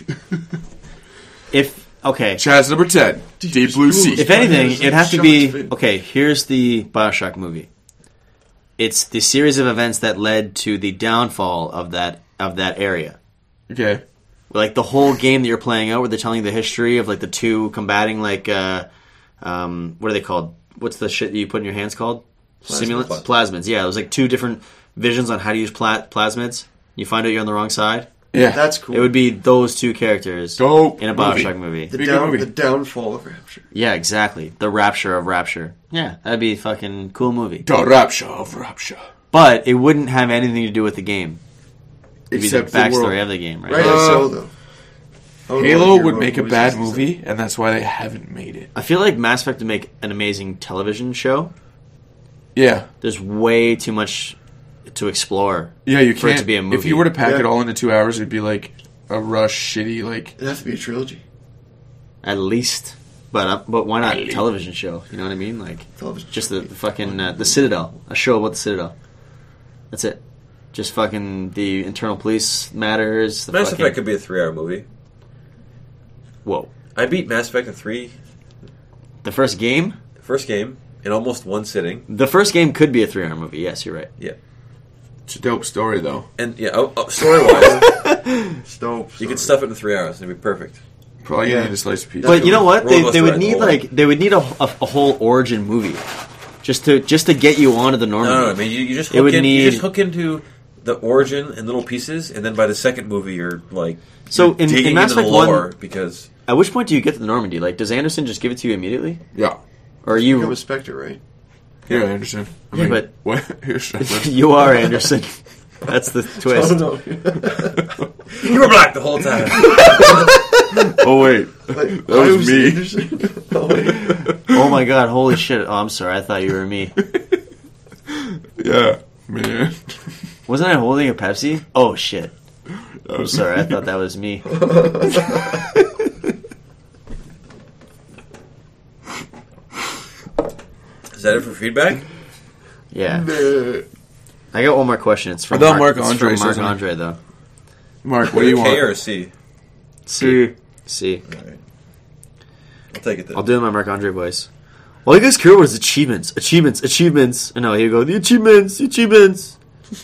Chaz number 10. Deep Blue Sea. If anything, it'd have to be Shark's fin. okay. Here's the Bioshock movie. It's the series of events that led to the downfall of that area. Okay. Like the whole game that you're playing out, where they're telling you the history of like the two combating, like what are they called? What's the shit that you put in your hands called? Simulants, plasmids. Yeah, it was like two different visions on how to use plasmids. You find out you're on the wrong side. Yeah. That's cool. It would be those two characters Dope in a movie. Bioshock movie. the, Be a good movie. the downfall of Rapture. Yeah, exactly. The Rapture of Rapture. Yeah, that'd be a fucking cool movie. The Rapture of Rapture. But it wouldn't have anything to do with the game. It'd be the Except the backstory world. of the game, right? Right, so though. I would love to Halo hear would about make a movies bad and movie, and that's why they haven't made it. I feel like Mass Effect would make an amazing television show. Yeah. There's way too much to explore. Yeah, you For it can't. to be a movie. If you were to pack Yeah. it all into 2 hours, it'd be like a rush, shitty, like... It'd have to be a trilogy. At least. But why not At a least. television show? You know what I mean? Like, Television just show. the fucking, the Citadel. A show about the Citadel. That's it. Just fucking the internal police matters. The Mass fucking, Effect could be a 3-hour movie. Whoa. I beat Mass Effect in 3, The first game? the first game, in almost one sitting. The first game could be a 3-hour movie. Yes, you're right. Yeah. It's a dope story, though. And yeah, story-wise, It's dope. you could stuff it in 3 hours and it'd be perfect. Probably Yeah. need a slice of pizza. But you know what? Roller They would coaster need ride. they would need a whole origin movie, just to get you onto the Normandy. No, I mean you just It hook would in, you need- just hook into the origin in little pieces, and then by the second movie you're like So you're in digging Mass into the Effect 1 lore because At which point do you get to the Normandy? Like, does Anderson just give it to you immediately, Yeah. or are Become you? a Spectre, right? Yeah, Anderson. I Yeah, mean, but- what? Here's You are Anderson. That's the twist. you were black the whole time. Oh wait, Like, That I was me. Anderson. Oh, wait. Oh my god! Holy shit! Oh, I'm sorry. I thought you were me. yeah, man. Wasn't I holding a Pepsi? Oh shit! I'm sorry. I thought that was me. Is that it for feedback? Yeah. I got one more question. It's from I thought Mark it's Andre from Mark says it. Andre though. Mark, what do you K want? or a C? C. C. Alright. I'll take it then. I'll do it in my Mark Andre voice. All you guys care about is achievements. Achievements. Achievements. I know, here you go. The achievements. The achievements.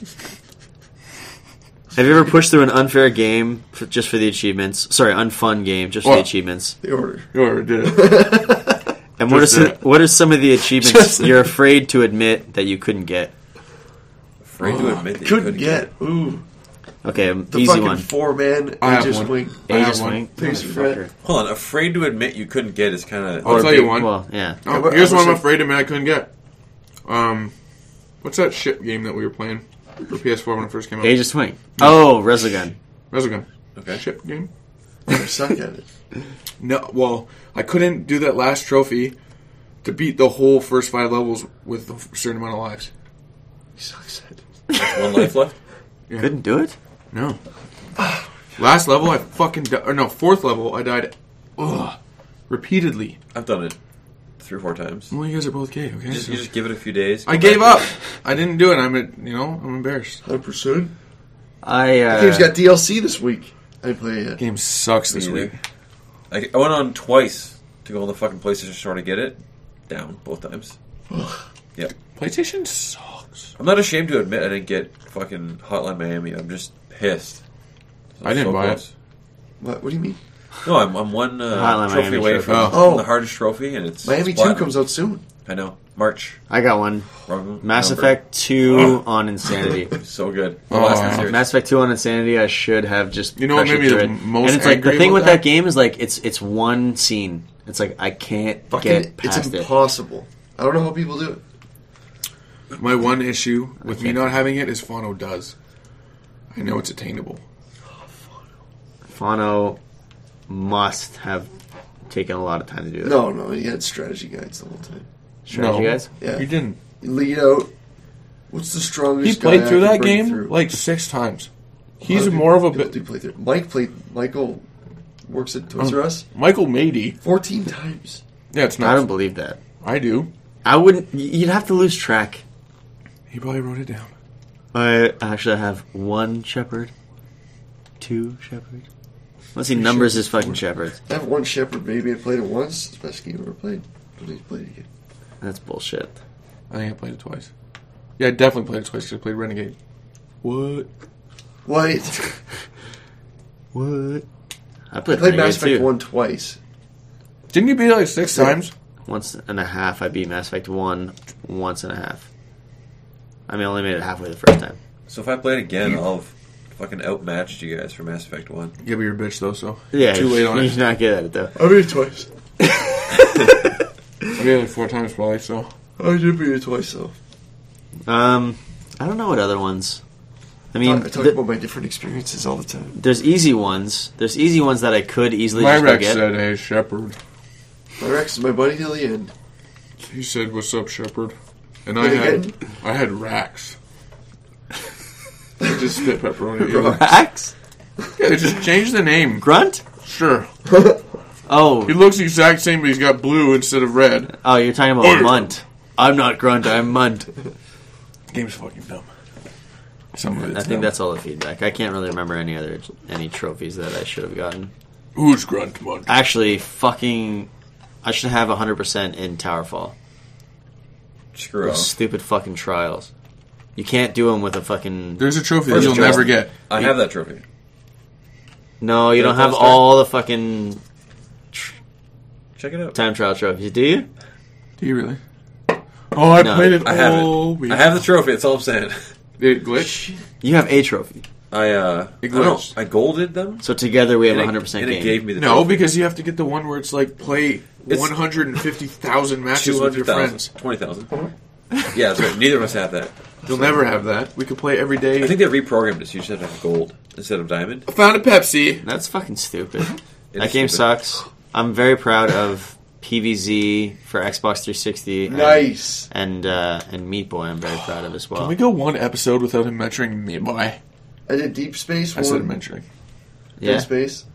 Have you ever pushed through an unfair game just for the achievements? Sorry, unfun game just for the What? achievements. The order. You already did it. And Just that. what are some of the achievements you're afraid to admit that you couldn't get? Afraid to admit that you Couldn't get. Ooh. Okay, The easy fucking one. 4-man I have Aegis one. Wing. I have Aegis one. Wing. Thanks, Motherfucker. Fred. Hold on, afraid to admit you couldn't get is kind of. I'll tell you big- one. Well, yeah. Oh, I here's one I'm was- afraid to admit I couldn't get. What's that shit game that we were playing for PS4 when it first came out? Aegis Wing. Oh, Resogun. Resogun. Okay. Ship game? I suck at it. No, well, I couldn't do that last trophy to beat the whole first 5 levels with a certain amount of lives. He sucks at it. That's one life left. Couldn't do it? No. Last level, I fucking or no, 4th level, I died. Ugh. repeatedly. I've done it 3 or 4 times. Well, you guys are both gay, okay? You just give it a few days. I gave up. I didn't do it. I'm embarrassed. 100%. The game's got DLC this week. I didn't play it yet. Game sucks this week. I went on twice to go on the fucking PlayStation Store to get it. Down both times. Yep. PlayStation sucks. I'm not ashamed to admit I didn't get fucking Hotline Miami. I'm just pissed. I didn't buy it. What do you mean? No, I'm one trophy away from the hardest trophy, and it's Miami 2 comes out soon. I know. March. I got one. Wrong Mass number. Effect 2 on Insanity. So good. Mass Effect 2 on Insanity, I should have just You know what made me the most And it's like, the angry thing about with that? that game is like, it's one scene. It's like, I can't get past It's impossible. I don't know how people do it. My one issue with me not having it is Fano does. I know it's attainable. Fano must have taken a lot of time to do that. No, he had strategy guides the whole time. Strategy guys? Yeah. He didn't. Lead out. What's the strongest He played guy through I that can bring game through? like 6 times. A He's lot of more of a people bit. do play through. Michael works at Toys R Us. Michael Mady. 14 times. Yeah, it's I not. don't believe that. I do. I wouldn't. You'd have to lose track. He probably wrote it down. I actually have 1 shepherd, 2 shepherd. Let's see, numbers is fucking shepherds. I have 1 Shepherd baby. I played it once. It's the best game I ever played. Don't need to play it again. That's bullshit. I think I played it twice. Yeah, I definitely played it twice because I played Renegade. What? What? What? I I played played Renegade Mass Effect too. 1 twice. Didn't you beat it like 6 times? Once and a half. I beat Mass Effect 1 once and a half. I mean, I only made it halfway the first time. So if I play it again, I'll have fucking outmatched you guys for Mass Effect 1. Yeah, but you're a bitch though, so. Yeah, Too late on you're it. not good at it though. I beat it twice. I beat it like 4 times probably, so. I did beat it twice, though. I don't know what other ones. I mean, I talk about my different experiences all the time. there's easy ones. There's easy ones that I could easily My just go Rex get. said, hey, Shepard. My Rex is my buddy till the end. He said, what's up, Shepard? And What again? I had Rax. I just spit pepperoni. Rax? Yeah, they just changed the name. Grunt? Sure. Oh, He looks the exact same, but he's got blue instead of red. oh, you're talking about Munt. I'm not Grunt. I'm Munt. Game's fucking dumb. Some of it's I think dumb. that's all the feedback. I can't really remember any trophies that I should have gotten. Who's Grunt Munt? Actually, I should have 100% in Towerfall. Screw Those off. stupid fucking trials. You can't do them with a fucking. There's a trophy that First you'll try. never get. I have that trophy. No, you Yeah, don't have first try. all the fucking Check it out. time trial trophies, do you? Do you really? Oh, I No, played it I have all it. week. I have the trophy. That's all I'm saying. It glitch? You have a trophy. I It don't know. glitched. I golded them. So together we have and 100% and game. it gave me the No, trophy. because you have to get the one where it's like play It's 150,000 matches with your 200,000, friends. 20,000. Yeah, that's right. Neither of us have that. You'll never have that. We could play every day. I think they reprogrammed it so you just have to have gold instead of diamond. I found a Pepsi. That's fucking stupid. It That is game stupid. sucks. I'm very proud of PVZ for Xbox 360. Nice. And Meat Boy I'm very proud of as well. Can we go one episode without him mentioning me? Boy, I did Deep Space I said 1. mentioning. Yeah. Deep Space.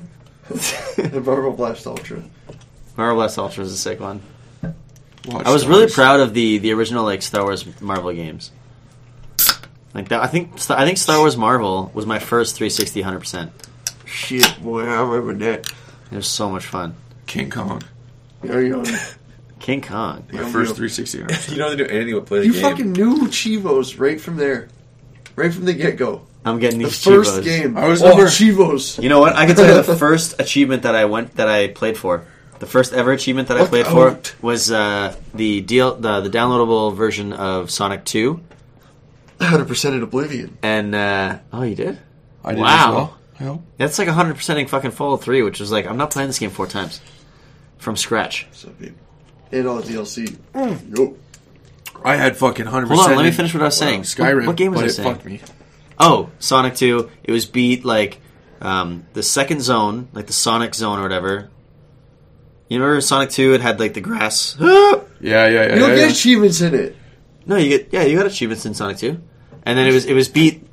and Marvel Blast Ultra. Marvel Blast Ultra is a sick one. Watch I was really Stars. proud of the original like Star Wars Marvel games. Like that, I think Star Wars Marvel was my first 360 100%. Shit, boy, I remember that. It was so much fun. King Kong. You're young. King Kong. My Yeah, first you- 360. You don't have to do anything but play the You game. fucking knew Chivos right from there. Right from the get-go. I'm getting The these first Chivos. game. I was oh, number- Chivos. You know what? I can tell you the first achievement that I played for. The first ever achievement that I Look played for out. was the downloadable version of Sonic 2. 100% in Oblivion. And oh, you did? I did Wow. as well. I hope. That's like 100%ing fucking Fallout 3, which was like I'm not playing this game 4 times from scratch. So big. And all the DLC. Nope. I had fucking 100%. Hold on, let me finish what I was saying. Skyrim. What game was but I it saying? fucked me. Oh, Sonic 2. It was beat like the second zone, like the Sonic zone or whatever. You remember Sonic 2? It had like the grass. Yeah. You don't get achievements in it. No, you got achievements in Sonic 2, and then it was beat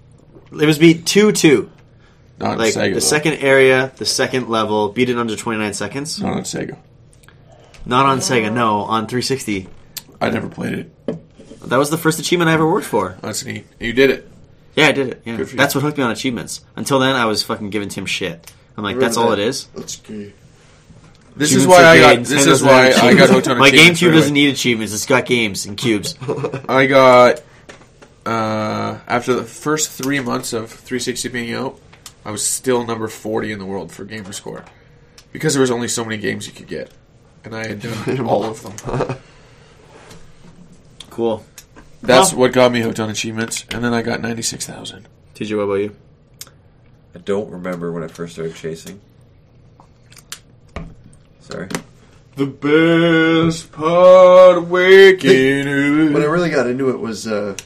2-2. Not Like on Sega. the second area, the second level, beat it under 29 seconds. Not on Sega. Not on Sega, no, on 360. I never played it. That was the first achievement I ever worked for. That's neat. You did it. Yeah, I did it. Yeah. Good for you. That's what hooked me on achievements. Until then, I was fucking giving Tim shit. I'm like, that's all it is? That's gay. This is why I got hooked on my achievements. GameCube right doesn't need achievements. It's got games and cubes. I got after the first 3 months of 360 being out, I was still number 40 in the world for Gamerscore because there was only so many games you could get, and I had done all of them. Cool. That's what got me hooked on achievements, and then I got 96,000. TJ, what about you? I don't remember when I first started chasing. Sorry. The best part of waking up. When I really got into it was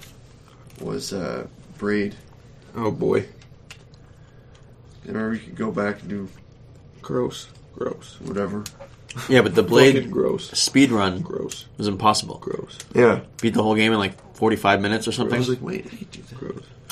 Braid. Oh boy. I remember you could go back and do Gross. whatever. Yeah, but the Blade Fucking gross. speed run Gross. was impossible. Gross. Yeah. Beat the whole game in like 45 minutes or I something. was like, wait, how do you do that?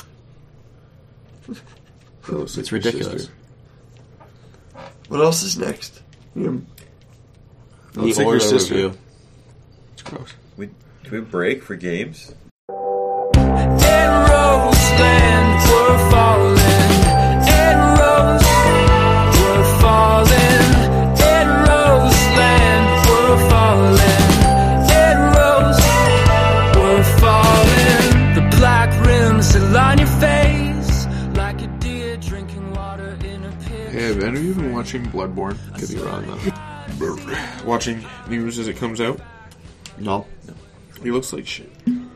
Gross. It's ridiculous. What else is next? The Let's take your order sister. review. It's gross. Can we break for games? And Roseland were falling, and Rose were falling, and Roseland were falling, and Rose were falling. The black rims that line your face like a deer drinking water in a pit. Hey, have any of you been watching Bloodborne? Could be wrong though. Watching news as it comes out. No. He looks like shit.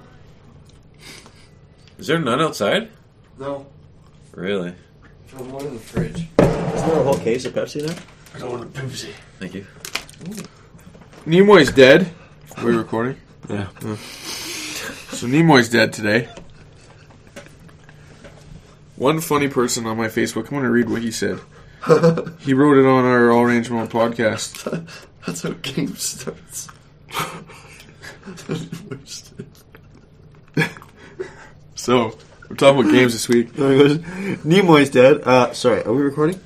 Is there none outside? No. Really? From one in the fridge. Isn't there a whole case of Pepsi there? I don't want a Pepsi. Thank you. Nimoy's dead. Are we recording? Yeah. So Nimoy's dead today. One funny person on my Facebook, I'm going to read what he said. He wrote it on our All Range Mode podcast. That's how game starts. So, we're talking about games this week. Nimoy's dead. Sorry, are we recording?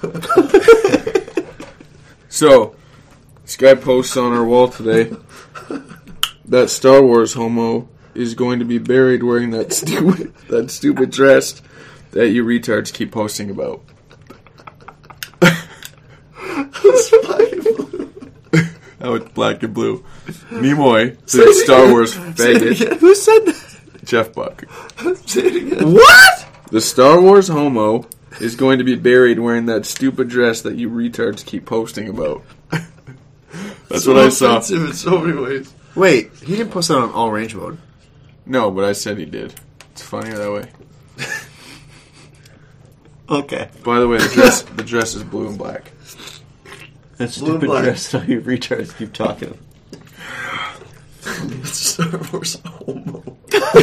So, this guy posts on our wall today that Star Wars homo is going to be buried wearing that stupid dress that you retards keep posting about. Oh, it's black and blue. Nimoy, the Star Wars faggot. Who said that? Jeff Buck. Say it again. What? The Star Wars homo is going to be buried wearing that stupid dress that you retards keep posting about. That's what I saw. Offensive in so many ways. Wait, he didn't post that on all range mode. No, but I said he did. It's funnier that way. Okay. By the way, the dress is blue and black. That Blue and stupid black. dress that you retards keep talking. It's Star Wars homo.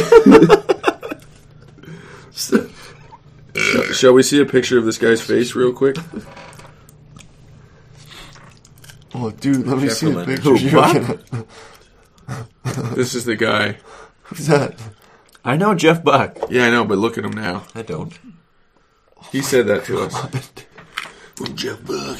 Shall we see a picture of this guy's face real quick? Oh, dude, let me Jeff see a Berlin. picture. This is the guy. Who's that? I know Jeff Buck. Yeah, I know, but look at him now. I don't. He said that to us. Jeff Bug.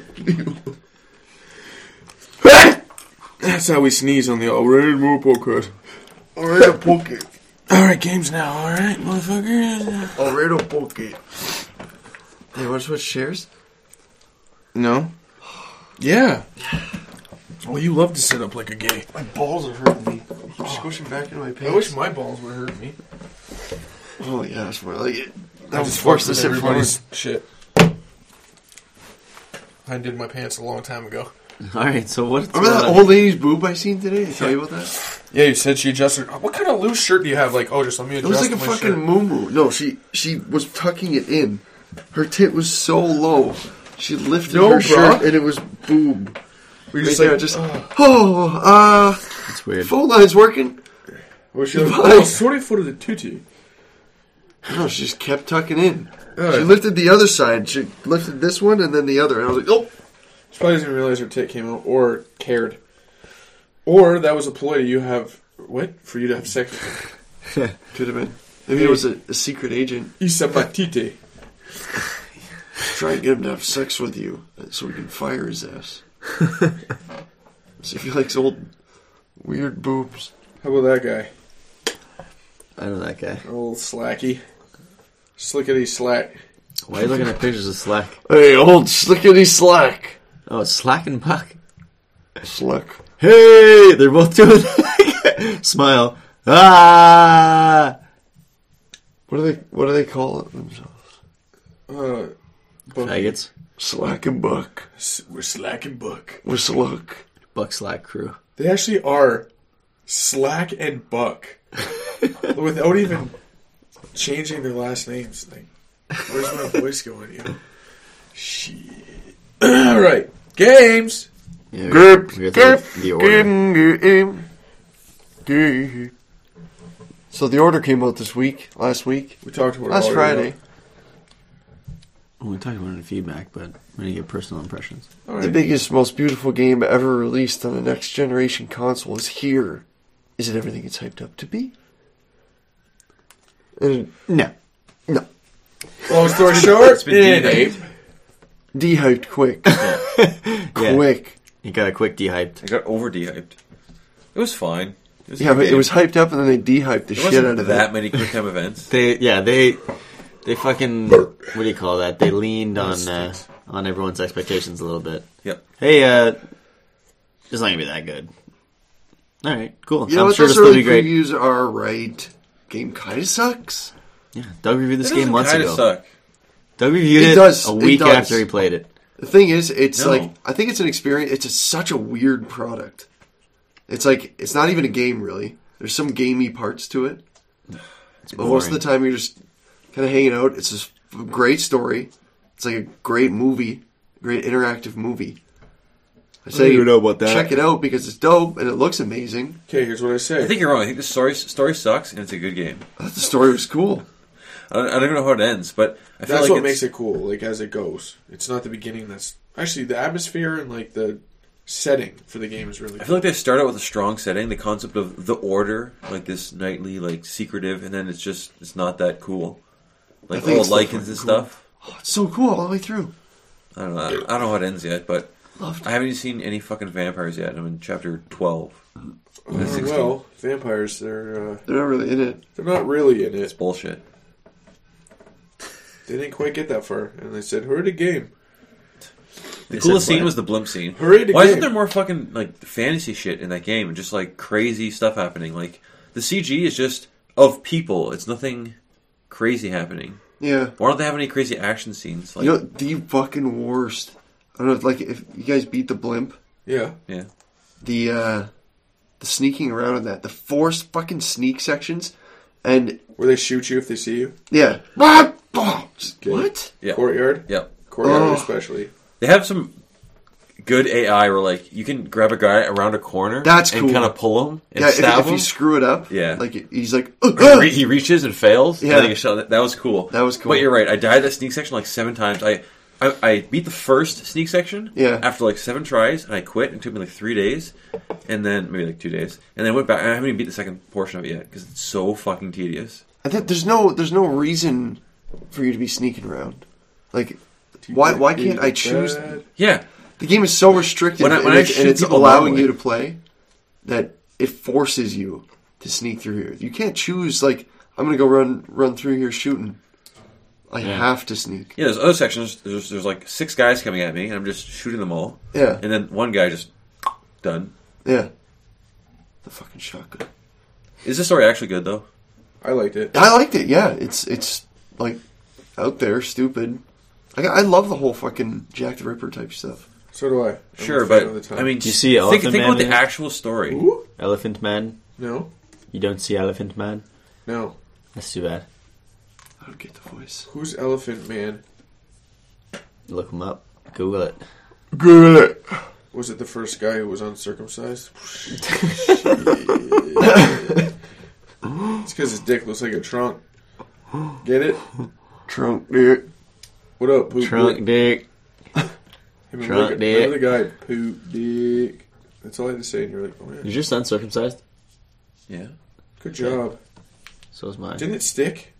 That's how we sneeze on the Already More podcast. Already poke it. Alright, games now, alright, motherfucker? Already poke it. Hey, want to switch chairs? No? Yeah. Well, you love to sit up like a gay. My balls are hurting me. I keep squishing back into my pants. I wish my balls would hurt me. Oh, yeah, that's more like it. I That just was forced to fucked sit with for me. everybody's shit. I did my pants a long time ago. Alright, so what's Remember that old lady's boob I seen today? Did I tell you about that? Yeah, you said she adjusted. What kind of loose shirt do you have? Like, oh, just let me It adjust was like a my fucking shirt. moo-moo. No, she was tucking it in. Her tit was so low. She lifted No, her bruh. shirt and it was boob. We Right just there, like, just, That's weird. phone line's working. well, she like, Bye. oh, sorry for the tutu. No, she just kept tucking in. Alright. She lifted the other side. She lifted this one and then the other. And I was like, oh. She probably doesn't realize her tit came out or cared. Or that was a ploy you have, what? For you to have sex with her. Could have been. Maybe it was a secret agent Isabatite. trying to get him to have sex with you so we can fire his ass. See if he likes old weird boobs. How about that guy? I know that guy. Old Slacky. Slickety Slack. Why are you looking at pictures of Slack? Hey, old Slickety Slack. Oh, it's Slack and Buck. Slack. Hey, they're both doing smile. Ah. What do they call it themselves? Faggots. Slack and Buck. We're Slack and Buck. We're Slack. Buck Slack crew. They actually are Slack and Buck. Without even changing their last names. Like, where's my voice going, you know? Shit. Alright. Games! Yeah, the order. So the order came out last week. We talked about it last Friday. Well, we talked about it in feedback, but I'm going to get personal impressions. Right. The biggest, most beautiful game ever released on a next generation console is here. Is it everything it's hyped up to be? No. Long story short, It's been de-hyped. De-hyped quick. Quick. You got a quick de-hyped. It got over de-hyped. It was fine. It Yeah, but it was hyped up and then they de-hyped the shit out of that it. many quick time events. They fucking, what do you call that? They leaned on everyone's expectations a little bit. Yep. Hey, it's not going to be that good. Alright, cool. You know I'm what, sure those it'll still early be great. previews are right. Game kind of sucks. Yeah, Doug reviewed this It game months kinda ago. suck. Doug reviewed It it does. a It week does. after he played it. The thing is, it's No. like, I think it's an experience. It's such a weird product. It's like, it's not even a game, really. There's some gamey parts to it. It's But most of the boring. time, you're just kind of hanging out. It's just a great story. It's like a great movie, great interactive movie. I say, don't even know about that. check it out because it's dope and it looks amazing. okay, here's what I say. I think you're wrong. I think the story sucks and it's a good game. I thought the story was cool. I don't even know how it ends, but I feel That's like what it's, makes it cool, like, as it goes. It's not the beginning that's... Actually, the atmosphere and, like, the setting for the game is really I feel like they start out with a strong setting, the concept of the order, like this nightly, like secretive, and then it's not that cool. Like I think all it's so lichens fucking and cool. stuff. Oh, it's so cool all the way through. I don't know. I don't know how it ends yet, but Loved I haven't even seen any fucking vampires yet. I'm in chapter 12. well, vampires, they're They're not really in it. they're not really in It's it. bullshit. They didn't quite get that far, and they said, hurry to game. The They coolest said scene what? was the blimp scene. Hurry to Why game. isn't there more fucking like fantasy shit in that game and just like crazy stuff happening? Like the CG is just of people. It's nothing crazy happening. Yeah. Why don't they have any crazy action scenes? Like You know, the fucking worst. I don't know, like, if you guys beat the blimp, Yeah. yeah. the sneaking around in that, the forced fucking sneak sections, and, Where they shoot you if they see you. yeah. Just, what? Yeah. Courtyard. Yeah. Courtyard Oh. especially. They have some good AI where like you can grab a guy around a corner That's and cool. kind of pull him and Yeah, stab if him. you screw it up, Yeah. like, he's like, He reaches and fails. Yeah. And then he gets shot. That was cool. That was cool. But you're right. I died that sneak section like 7 times. I beat the first sneak section Yeah. after like 7 tries, and I quit. It took me like 3 days, and then maybe like 2 days, and then I went back. I haven't even beat the second portion of it yet because it's so fucking tedious. I think there's no reason for you to be sneaking around. Like, why can't I choose? Bad. Yeah, The game is so restricted, When I and shoot it's people allowing normally- you to play that it forces you to sneak through here. You can't choose, like, I'm going to go run through here shooting. I have to sneak. yeah. There's other sections. There's like 6 guys coming at me, and I'm just shooting them all. Yeah. And then one guy just done. Yeah. The fucking shotgun. Is this story actually good though? I liked it. I liked it, yeah. It's like, out there, stupid. I love the whole fucking Jack the Ripper type stuff. So do I. I'm Sure, a fan of the but time. I mean, Do you see think Elephant Man about the in it? actual story. Ooh? Elephant Man? No. You don't see Elephant Man? No. That's too bad. I don't get the voice. Who's Elephant Man? Look him up. Google it. Good. Was it the first guy who was uncircumcised? It's because his dick looks like a trunk. Get it? Trunk dick. What up, poop Trunk dick? dick. Hey, trunk remember the guy, poop dick? That's all I had to say, and you're like, oh yeah, You're just uncircumcised? Yeah, good job. So is mine. Didn't it stick?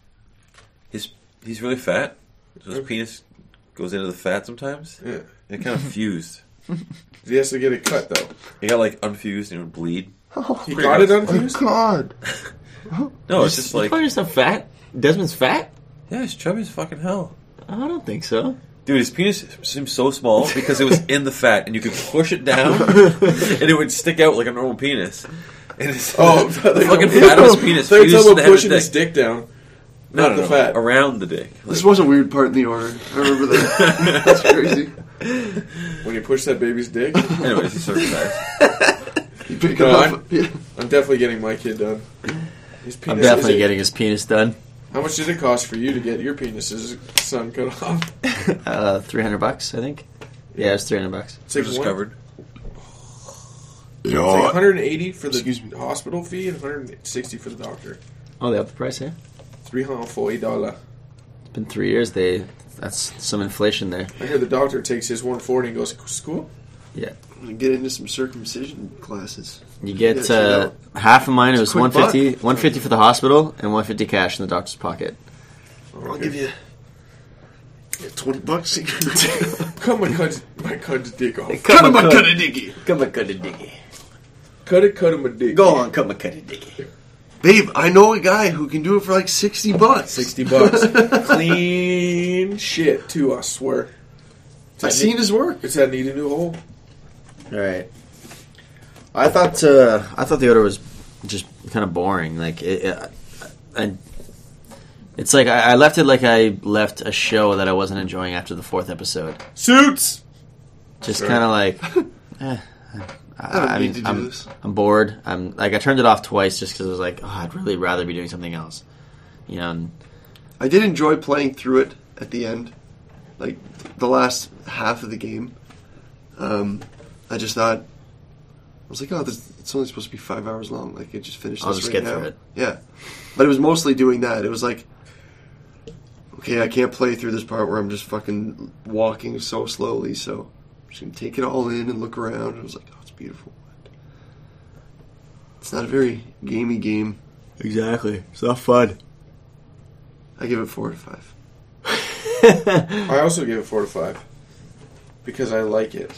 he's really fat. So his penis goes into the fat sometimes. Yeah. It kind of fused. He has to get it cut though. He got like unfused and it would bleed. He got it unfused. God. No, it's just You like, call yourself fat? Desmond's fat? yeah, he's chubby as fucking hell. I don't think so. Dude, his penis seemed so small because it was in the fat, and you could push it down, and it would stick out like a normal penis. And it's the fucking fat of his penis They're fused to talking the about head of pushing his his dick. dick down, No, not the fat. around the dick. Like, This was a weird part in the order. I remember that. That's crazy. When you push that baby's dick. anyways, he's circumcised. You pick No, it up. Yeah. I'm definitely getting my kid done. His penis I'm definitely is- getting his penis done. How much did it cost for you to get your penis's son cut off? $300, I think. Yeah, it's $300. It's like Just one- covered. It's like 180 for the Excuse me. hospital fee and 160 for the doctor. Oh, they up the price, yeah? $340. It's been 3 years. That's some inflation there. I hear the doctor takes his 140 and goes, school? Yeah. I'm gonna get into some circumcision classes. You get Yeah, check it out. half of mine. It was It's a quick $150 for the hospital and $150 cash in the doctor's pocket. I'll give you $20. Cut my cud's dick off. Cut him a cut a diggy. Cut my cut a diggy. Cut him my dick. Go on, cut my cut a diggy. Babe, I know a guy who can do it for like $60. $60. Clean shit, too, I swear. I've seen his work. It's that need a new hole. All right. I thought the order was just kind of boring. Like and it's like I left it like I left a show that I wasn't enjoying after the 4th episode. Suits! Just Sorry. kind of like, I don't need to do this. I'm bored. I'm like I turned it off twice just because I was like, oh, I'd really rather be doing something else. You know. And I did enjoy playing through it at the end. Like, the last half of the game. I just thought, I was like, oh, it's only supposed to be 5 hours long. Like, it just finished I'll this just right get now. through it. Yeah. But it was mostly doing that. It was like, okay, I can't play through this part where I'm just fucking walking so slowly, so I'm just going to take it all in and look around. And I was like, oh, it's beautiful. It's not a very gamey game. exactly, it's not fun. I give it 4 out of 5. I also give it 4 to 5. Because I like it.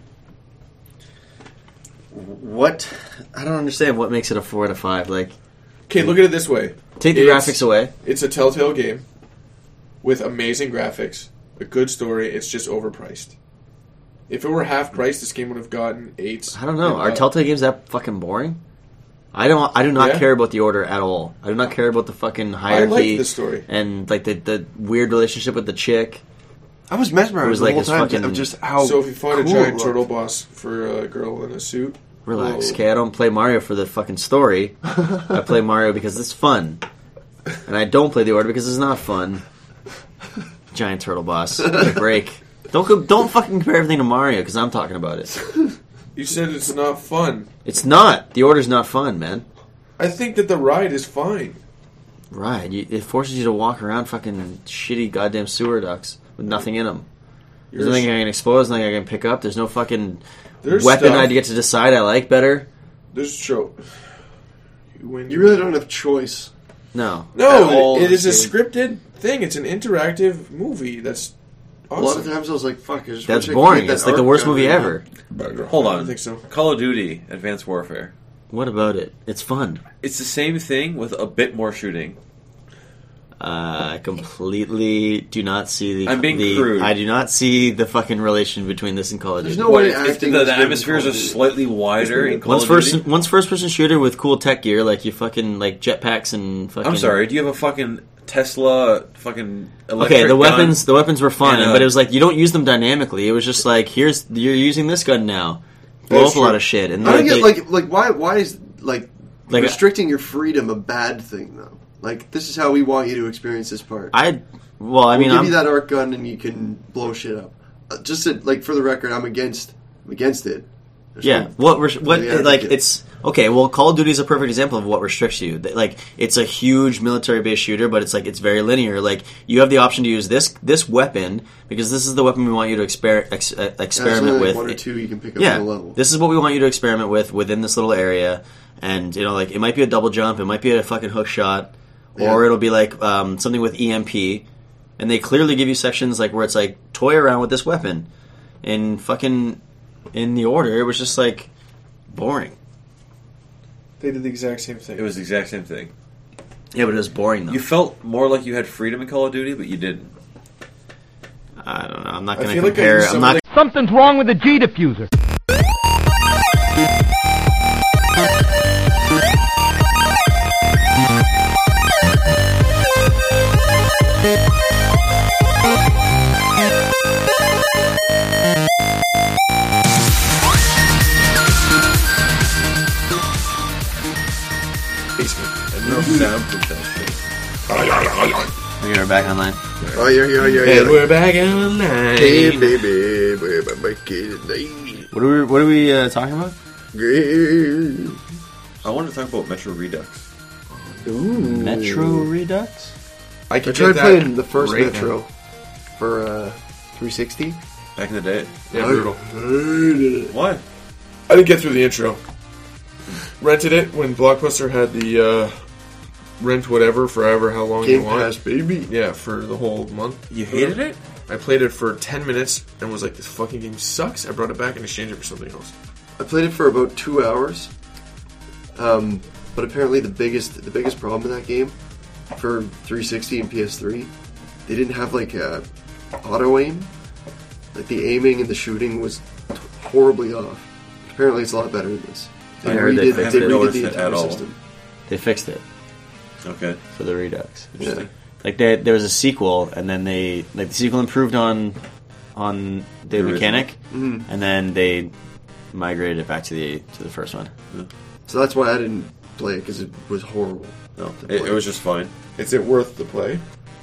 What? I don't understand what makes it a 4 out of 5. Like, Okay, look at it this way. take the It's- graphics away. It's a Telltale game with amazing graphics, a good story. It's just overpriced. If it were half price, this game would have gotten 8s. I don't know. Are Telltale games that fucking boring? I do not Yeah. care about the order at all. I do not care about the fucking hierarchy. I like this story. And like the weird relationship with the chick. I was mesmerized It was the like whole his time fucking- of just how So if you find cool a it giant looked. turtle boss for a girl in a suit, Relax, whoa. okay? I don't play Mario for the fucking story. I play Mario because it's fun. And I don't play the order because it's not fun. Giant turtle boss. Give me a break. Don't fucking compare everything to Mario because I'm talking about it. You said it's not fun. It's not. The order's not fun, man. I think that the ride is fine. Right. It forces you to walk around fucking shitty goddamn sewer ducts with nothing in them. There's You're- nothing I can expose, nothing I can pick up. There's no fucking There's weapon stuff. I get to decide I like better. There's show. When You really don't have choice. No. At No, all it in is a this game. scripted thing. It's an interactive movie. That's awesome. A lot of times I was like, fuck, I just That's wish I could boring. get that It's like the arc worst gun movie right ever. Hold I on. don't think so. Call of Duty Advanced Warfare. What about it? It's fun. It's the same thing with a bit more shooting. I completely do not see the. I'm being crude. I do not see the fucking relation between this and Call of There's Duty. no way If acting the is good in atmospheres Call are of Duty. slightly wider in Call of Duty. One's first person shooter with cool tech gear, like you fucking like jetpacks and fucking. I'm sorry. Do you have a fucking Tesla fucking electric Okay, the gun? weapons were fun, And, but it was like you don't use them dynamically. It was just like you're using this gun now. Blow That's up a lot true. of shit, and I don't like, get like why is like Like, restricting your freedom a bad thing though? Like this is how we want you to experience this part. I mean, we'll give I'm you that arc gun and you can blow shit up. Just to, like for the record, I'm against it. There's yeah. no- What Yeah, like yeah. it's okay. Well, Call of Duty is a perfect example of what restricts you. Like it's a huge military based shooter, but it's like it's very linear. Like you have the option to use this weapon because this is the weapon we want you to experiment there's only, like, with. one or two you can pick up Yeah, on the level. this is what we want you to experiment with within this little area, and you know, like it might be a double jump, it might be a fucking hook shot, or Yeah. it'll be like something with EMP, and they clearly give you sections like where it's like toy around with this weapon, and fucking in the order. It was just like boring. They did the exact same thing. It was the exact same thing. Yeah, but it was boring though. You felt more like you had freedom in Call of Duty, but you didn't. I don't know. I'm not I going to feel like I compare. used I'm some not. of Something's wrong with the G diffuser. basement. And no soundproof that shit. We are back online. Oh, yeah. And we're back online. Hey, baby, we're back in the What are we talking about? night. I want to talk about Metro Redux. Metro Redux. I I can tried get that playing the first right Metro now. for 360. Back in the day. Yeah, brutal. Why? I didn't get through the intro. Rented it when Blockbuster had the rent whatever forever, how long Game you want. Pass, baby. Yeah, for the whole month. You hated it? I played it for 10 minutes and was like, this fucking game sucks. I brought it back and exchanged it for something else. I played it for about 2 hours. But apparently the biggest problem in that game for 360 and PS3, they didn't have like auto aim. Like the aiming and the shooting was horribly off. Apparently it's a lot better than this. I heard they redid fixed it. the At entire all. system. They fixed it Okay. for the Redux. Yeah. Like there was a sequel, and then the sequel improved on the original. mechanic, Mm-hmm. and then they migrated it back to the first one. So that's why I didn't play it, because it was horrible. No, to it play. was just fine. Is it worth the play?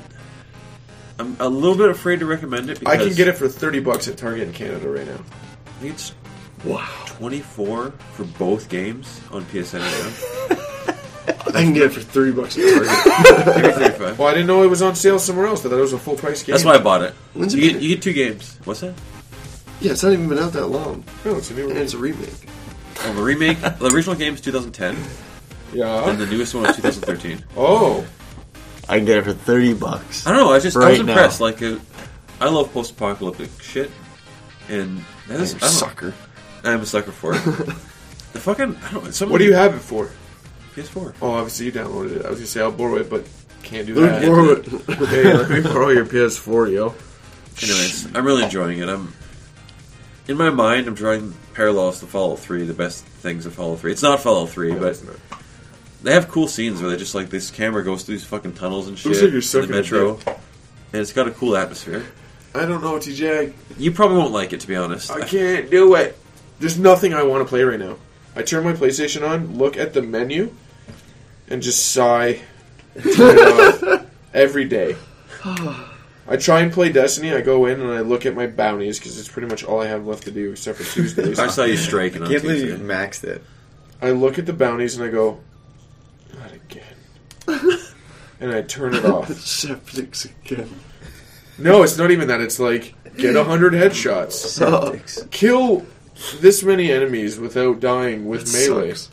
I'm a little bit afraid to recommend it because I can get it for $30 at Target in Canada right now. I think it's Wow. 24 for both games on PSN right now. I can get it for $30 at Target. Maybe 35. Well, I didn't know it was on sale somewhere else. I thought it was a full price game. That's why I bought it. When's You it get, you get 2 games. What's that? Yeah, it's not even been out that long. No, it's a new And one. it's a remake. Well, the remake, the original game is 2010, and Yeah. the newest one is 2013. Oh. I can get it for $30. I don't know. I was Right impressed. now. Like, I love post-apocalyptic shit, and that is, I don't know. Sucker. I'm a sucker for it. The fucking I don't know. Some What do you have it for? PS4? Oh, obviously you downloaded it. I was gonna say I'll borrow it, but can't do Let that. me borrow it. Hey, let me borrow your PS4, yo. Anyways, I'm really enjoying it. In my mind, I'm drawing parallels to Fallout 3, the best things of Fallout 3. It's not Fallout 3, No, but it's not. they have cool scenes where they just like this camera goes through these fucking tunnels and shit. Looks like you're in sucking the a metro, and it's got a cool atmosphere. I don't know, TJ. You probably won't like it, to be honest. I can't do it. There's nothing I want to play right now. I turn my PlayStation on, look at the menu, and just sigh. Turn it off every day. I try and play Destiny. I go in and I look at my bounties because it's pretty much all I have left to do except for Tuesdays. I saw you striking on Can't believe you Tuesday. maxed it. I look at the bounties and I go, not again. And I turn it off. Septics again. No, it's not even that. It's like, get 100 headshots. Kill this many enemies without dying with That melee. sucks.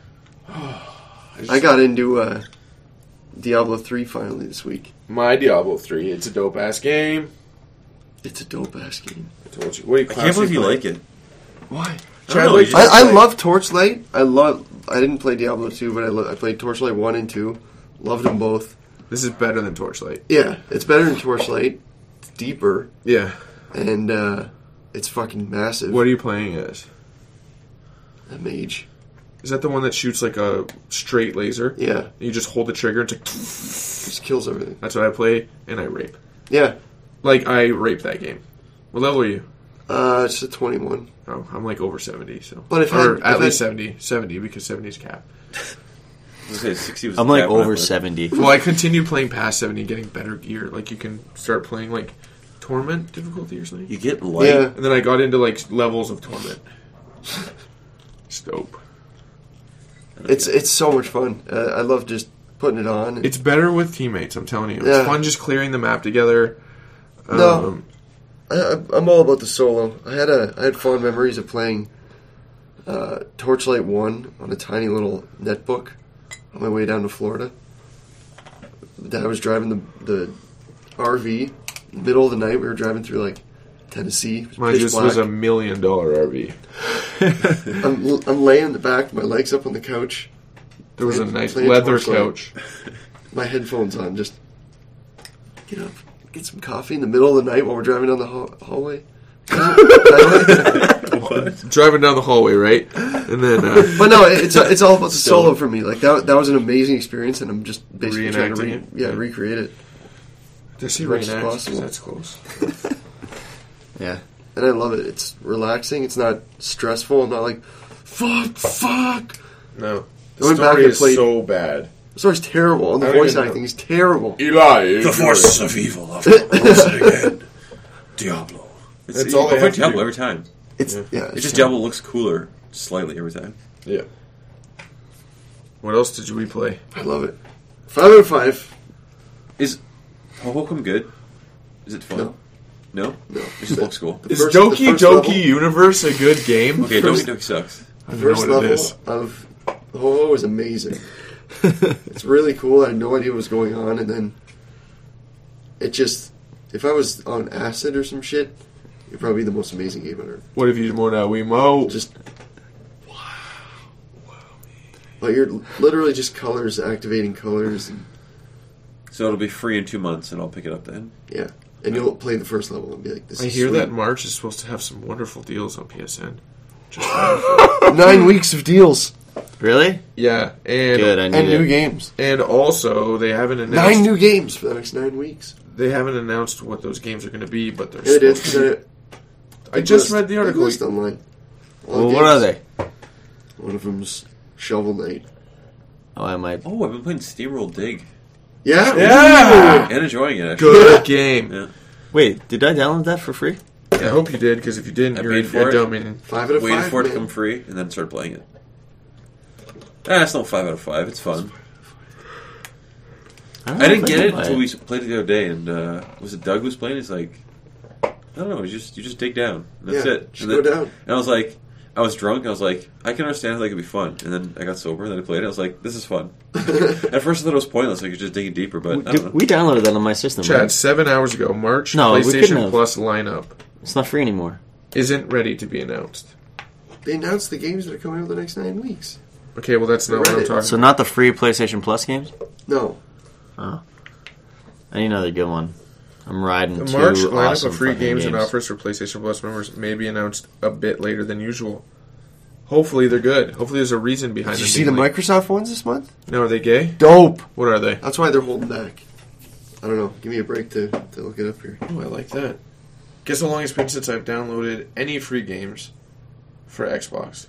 I got into Diablo 3 finally this week. My Diablo 3. It's a dope ass game. It's a dope ass game. I told you. What do you I can't believe you play? like it. Why? I don't know, you just- I love Torchlight. I didn't play Diablo 2, but I played Torchlight 1 and 2. Loved them both. This is better than Torchlight. Yeah, it's better than Torchlight. It's deeper. Yeah. And it's fucking massive. What are you playing as? A mage. Is that the one that shoots like a straight laser? Yeah, You just hold the trigger and it's like, just kills everything. that's what I play, and I rape. Yeah, Like, I rape that game. What level are you? it's a 21. Oh, I'm like over 70, so. But if or had- at if least had- 70 because 70 is cap. I was gonna say 60 was I'm the like cap when I over played. 70. Well, I continue playing past 70, getting better gear. Like, you can start playing, like, Torment difficulty or something. You get light. Yeah, And then I got into, like, levels of Torment. It's dope. it's so much fun. I love just putting it on. It's better with teammates, I'm telling you. It's Yeah. fun just clearing the map together. No. I'm all about the solo. I had fond memories of playing Torchlight 1 on a tiny little netbook on my way down to Florida. Dad was driving the RV. Middle of the night, we were driving through like Tennessee. Mind you, this was $1 million RV. I'm laying in the back, my legs up on the couch. There was a nice playing leather Torchlight. couch. My headphones on, just get up, get some coffee in the middle of the night while we're driving down the hallway. Driving down the hallway, right? And then, But no, it's all about the solo for me. Like that was an amazing experience, and I'm just basically trying to recreate it. does he As much as reenact? possible. That's close. Yeah. And I love it. It's relaxing. It's not stressful. I'm not like, fuck. No. I The went back story and is played- so bad. The story's terrible, and the I don't voice even know. acting is terrible. Eli! The forces of evil have risen again. Diablo. That's all they I'll have play to Diablo do. every time. It's It it's just Diablo looks cooler slightly every time. Yeah. What else did we play? I love it. 5 out of 5. Is Hoboken good? Is it fun? No. No? No. It just looks cool. Is first- Doki the first Doki level- Universe a good game? Okay, First- Doki Doki sucks. I don't know First what it level is. of Ho-Oh is amazing. It's really cool. I had no idea what was going on, and then it just... If I was on acid or some shit, it'd probably be the most amazing game on earth. What if you did more now? Wiimote? Just... But you're literally just colors, activating colors, and So it'll be free in 2 months, and I'll pick it up then. yeah. And you'll play the first level and be like, this I is hear sweet. that March is supposed to have some wonderful deals on PSN. Just wonderful. 9 weeks of deals. Really? Yeah, and Good. I And need new it. games. and also they haven't announced 9 new games for the next 9 weeks. they haven't announced what those games are going to be, but they're Yeah, it is. supposed to be. I just read the article. List online. All Well, the what are games. they? One of them's Shovel Knight. Oh, I might. Oh, I've been playing Steamroll Dig. Yeah? Yeah! And enjoying it, actually. Good game. Yeah. Wait, did I download that for free? I hope you did, because if you didn't, I you're paid a for it. dumb idiot. 5 out of 5. Waited for it to man. come free, and then started playing it. It's not 5 out of 5. It's fun. don't know I didn't if get can it buy until we played it the other day, and was it Doug who was playing? He's like, I don't know, you just dig down. And that's Yeah, it. just And go then- down. And I was like, I was drunk. I was like, I can understand how that could be fun. And then I got sober, and then I played it. I was like, this is fun. At first, I thought it was pointless. Like, you're just digging deeper, but I don't know. We downloaded that on my system. Chad, Right? 7 hours ago, March No, we couldn't PlayStation have. Plus lineup It's not free anymore. isn't ready to be announced. They announced the games that are coming out the next 9 weeks. Okay, well that's not what I'm Reddit. talking So about. not the free PlayStation Plus games? No. I need another good one. I'm riding The two March lineup awesome of free fucking games and offers for PlayStation Plus members may be announced a bit later than usual. Hopefully they're good. Hopefully there's a reason behind Did you them see the being like- Microsoft ones this month? No, are they gay? Dope. What are they? That's why they're holding back. I don't know. Give me a break to look it up here. Oh, I like that. Guess how long it's been since I've downloaded any free games for Xbox?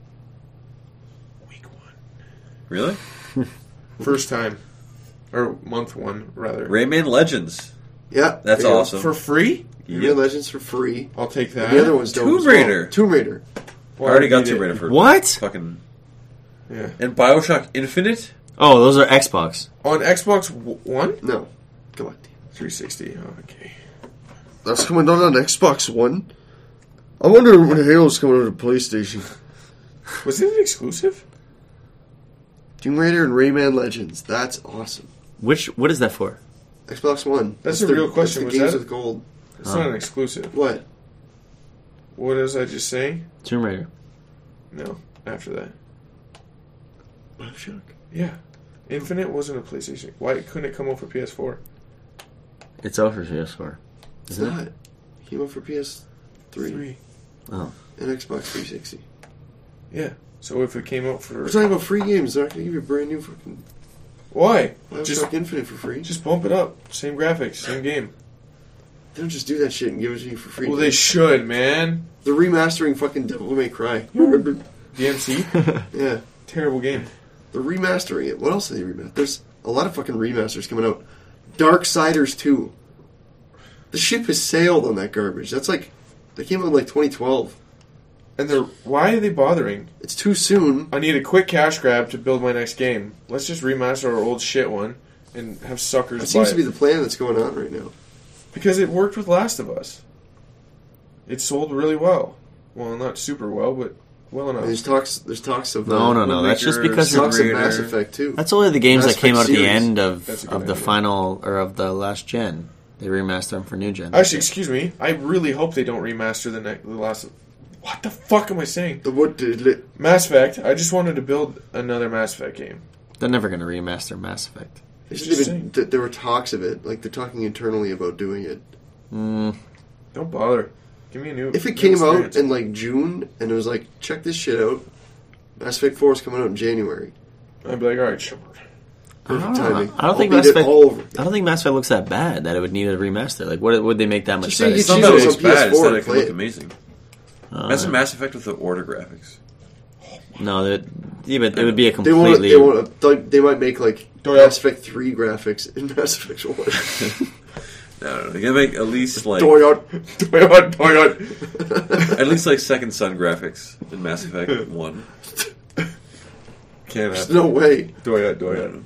Week 1. Really? First time. Or month 1, rather. Rayman Legends. Yeah. That's there you go. awesome. For free? Rayman Legends for free. I'll take that. And the other one's dope Tomb as well. Raider. Tomb Raider. I already got Need Tomb it. Raider for What? fucking... Yeah. And Bioshock Infinite? Oh, those are Xbox. On Xbox One? No. Come on. 360. Oh, okay. That's coming out on Xbox One. I wonder when Halo's coming out on PlayStation. Was it an exclusive? Tomb Raider and Rayman Legends. That's awesome. What is that for? Xbox One. That's a real question. That's Was the games that- with gold. It's not an exclusive. What? What was I just saying? Tomb Raider. No, after that. Bioshock. Yeah. Infinite wasn't a PlayStation. Why couldn't it come out for PS4? It's out for PS4. It's Isn't not. it? Came out for PS3 3. Oh. and Xbox 360. Yeah. So if it came out for... We're talking about free games. They're not going to give you a brand new fucking Why? Bioshock Just Infinite for free. just bump it up. Same graphics, same game. They don't just do that shit and give it to you for free. Well, they should, man. They're remastering fucking Devil May Cry. DMC? Yeah. Terrible game. They're remastering it. What else are they remastering? There's a lot of fucking remasters coming out. Darksiders 2. The ship has sailed on that garbage. That's like... They came out in like 2012. And they're... Why are they bothering? It's too soon. I need a quick cash grab to build my next game. Let's just remaster our old shit one and have suckers That seems buy to be it. the plan that's going on right now. Because it worked with Last of Us. It sold really well. Well, not super well, but well enough. And there's talks of... No. That's just because Tomb Talks of Raider. Mass Effect too. that's only the games Mass that came out Effect at the series. end of That's a good the idea. final or of the last gen. They remaster them for new gen. Actually, excuse me. I really hope they don't remaster the last. What the fuck am I saying? Mass Effect. I just wanted to build another Mass Effect game. They're never going to remaster Mass Effect. There were talks of it. Like, they're talking internally about doing it. Don't bother. Give me a new. If it came out in, like, June, and it was like, check this shit out, Mass Effect 4 is coming out in January. I'd be like, alright, sure. Perfect timing. I don't think Mass Effect looks that bad that it would need a remaster. Like, what would they make that much better? It's not that it looks bad. It's that it PS4 can look amazing. Imagine Mass Effect with the order graphics. No, but it would be a completely. They might make like Mass Effect 3 graphics in Mass Effect 1. No, they gotta make at least like at least like Second Son graphics in Mass Effect 1. Can't There's no way. Doya.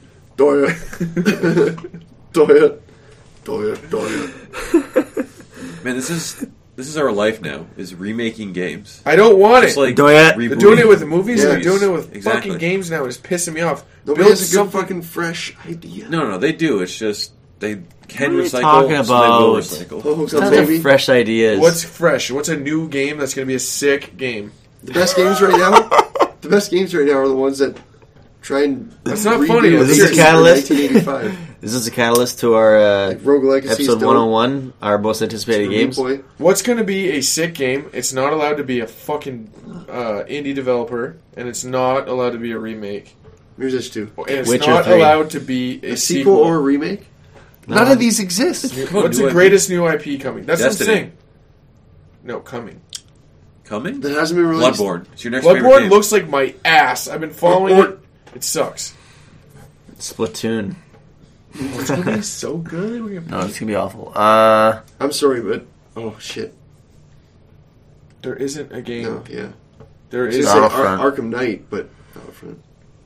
Man, this is our life now. Is remaking games. I don't want it. Like they're doing it with movies. Yeah. They're doing it with Exactly. fucking games now. It's pissing me off. Nobody has a good fucking fresh idea. No, they do. It's just they can What are you recycle. talking So they will about? recycle. Oh, Tons of fresh ideas. What's fresh? What's a new game that's going to be a sick game? The best games right now. The best games right now are the ones that try and. That's not redo funny. the Is this a games catalyst? from 1985. Is this a catalyst to our Like Rogue Legacy's episode dope. 101, our most anticipated Super games? Meat Boy. What's going to be a sick game? It's not allowed to be a fucking indie developer, and it's not allowed to be a remake. Mirror's Edge 2. And it's Witcher not 3. allowed to be a A sequel or a remake? No. None of these exist. What's New the IP. greatest new IP coming? That's Destiny. what I'm saying. No, coming. Coming? That hasn't been released. Bloodborne. It's your next favorite Bloodborne game. looks like my ass. I've been following it. It sucks. Splatoon. It's going to be so good. We're No, gonna it's gonna be awful. I'm sorry, but oh shit. There isn't a game. No, yeah. There It's is. like Battlefront. Arkham Knight, but Battlefront.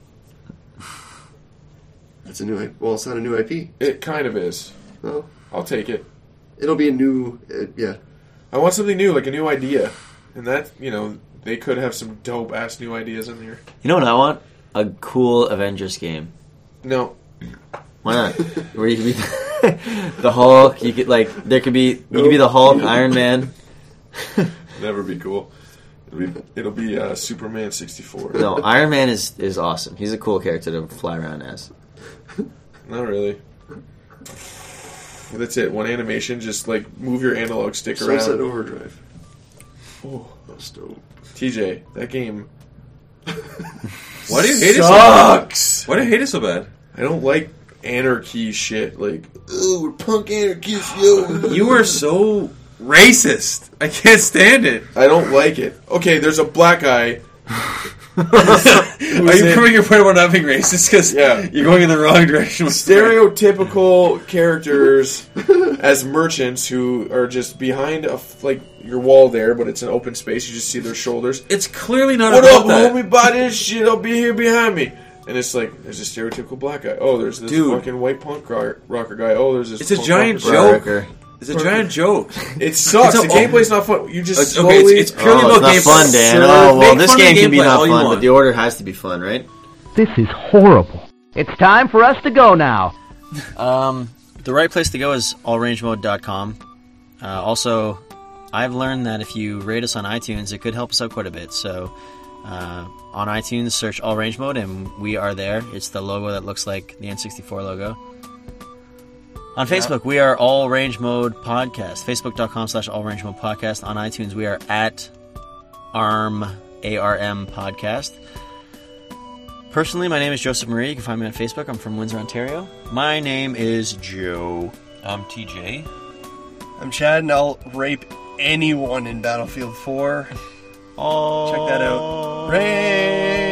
That's a new IP. Well, it's not a new IP. It kind of is. No, I'll take it. it'll be a new. Yeah. I want something new, like a new idea. And that, they could have some dope ass new ideas in there. You know what I want? A cool Avengers game. No. Why not? Where you could be the Hulk. You could there could be you could be the Hulk, Iron Man. Never be cool. It'll be Superman 64. No, Iron Man is awesome. He's a cool character to fly around as. Not really. That's it. One animation, just move your analog stick Sunset around. Overdrive. Oh, That's dope. TJ, that game Why do you hate it so bad? sucks. Why do you hate it so bad? I don't like anarchy shit. Oh, we're punk anarchists, yo. You are so racist. I can't stand it. I don't like it. Okay, there's a black guy. Are you proving your point about not being racist? Because Yeah. you're going in the wrong direction. With Stereotypical characters as merchants who are just behind your wall there, but it's an open space. You just see their shoulders. It's clearly not What about up, that. homie? Buy this shit. I'll be here behind me. And it's there's a stereotypical black guy. Oh, there's this Dude. fucking white punk rocker guy. Oh, there's this. It's a punk giant rocker joke. Rocker. It's a giant joke. It sucks. It's a- The gameplay's not fun. You just It's- slowly. okay, it's purely Oh, about it's not gameplay. fun, Dan. Sure, Oh, well, make this fun of game the can be gameplay not all you fun, but want. the order has to be fun, right? This is horrible. It's time for us to go now. The right place to go is allrangemode.com. Also, I've learned that if you rate us on iTunes, it could help us out quite a bit. So, on iTunes, search All Range Mode, and we are there. It's the logo that looks like the N64 logo. On Facebook, we are All Range Mode Podcast. Facebook.com/All Range Mode Podcast. On iTunes, we are at ARM Podcast. Personally, my name is Joseph Marie. You can find me on Facebook. I'm from Windsor, Ontario. My name is Joe. I'm TJ. I'm Chad, and I'll rape anyone in Battlefield 4. Oh, Check that out. Rape!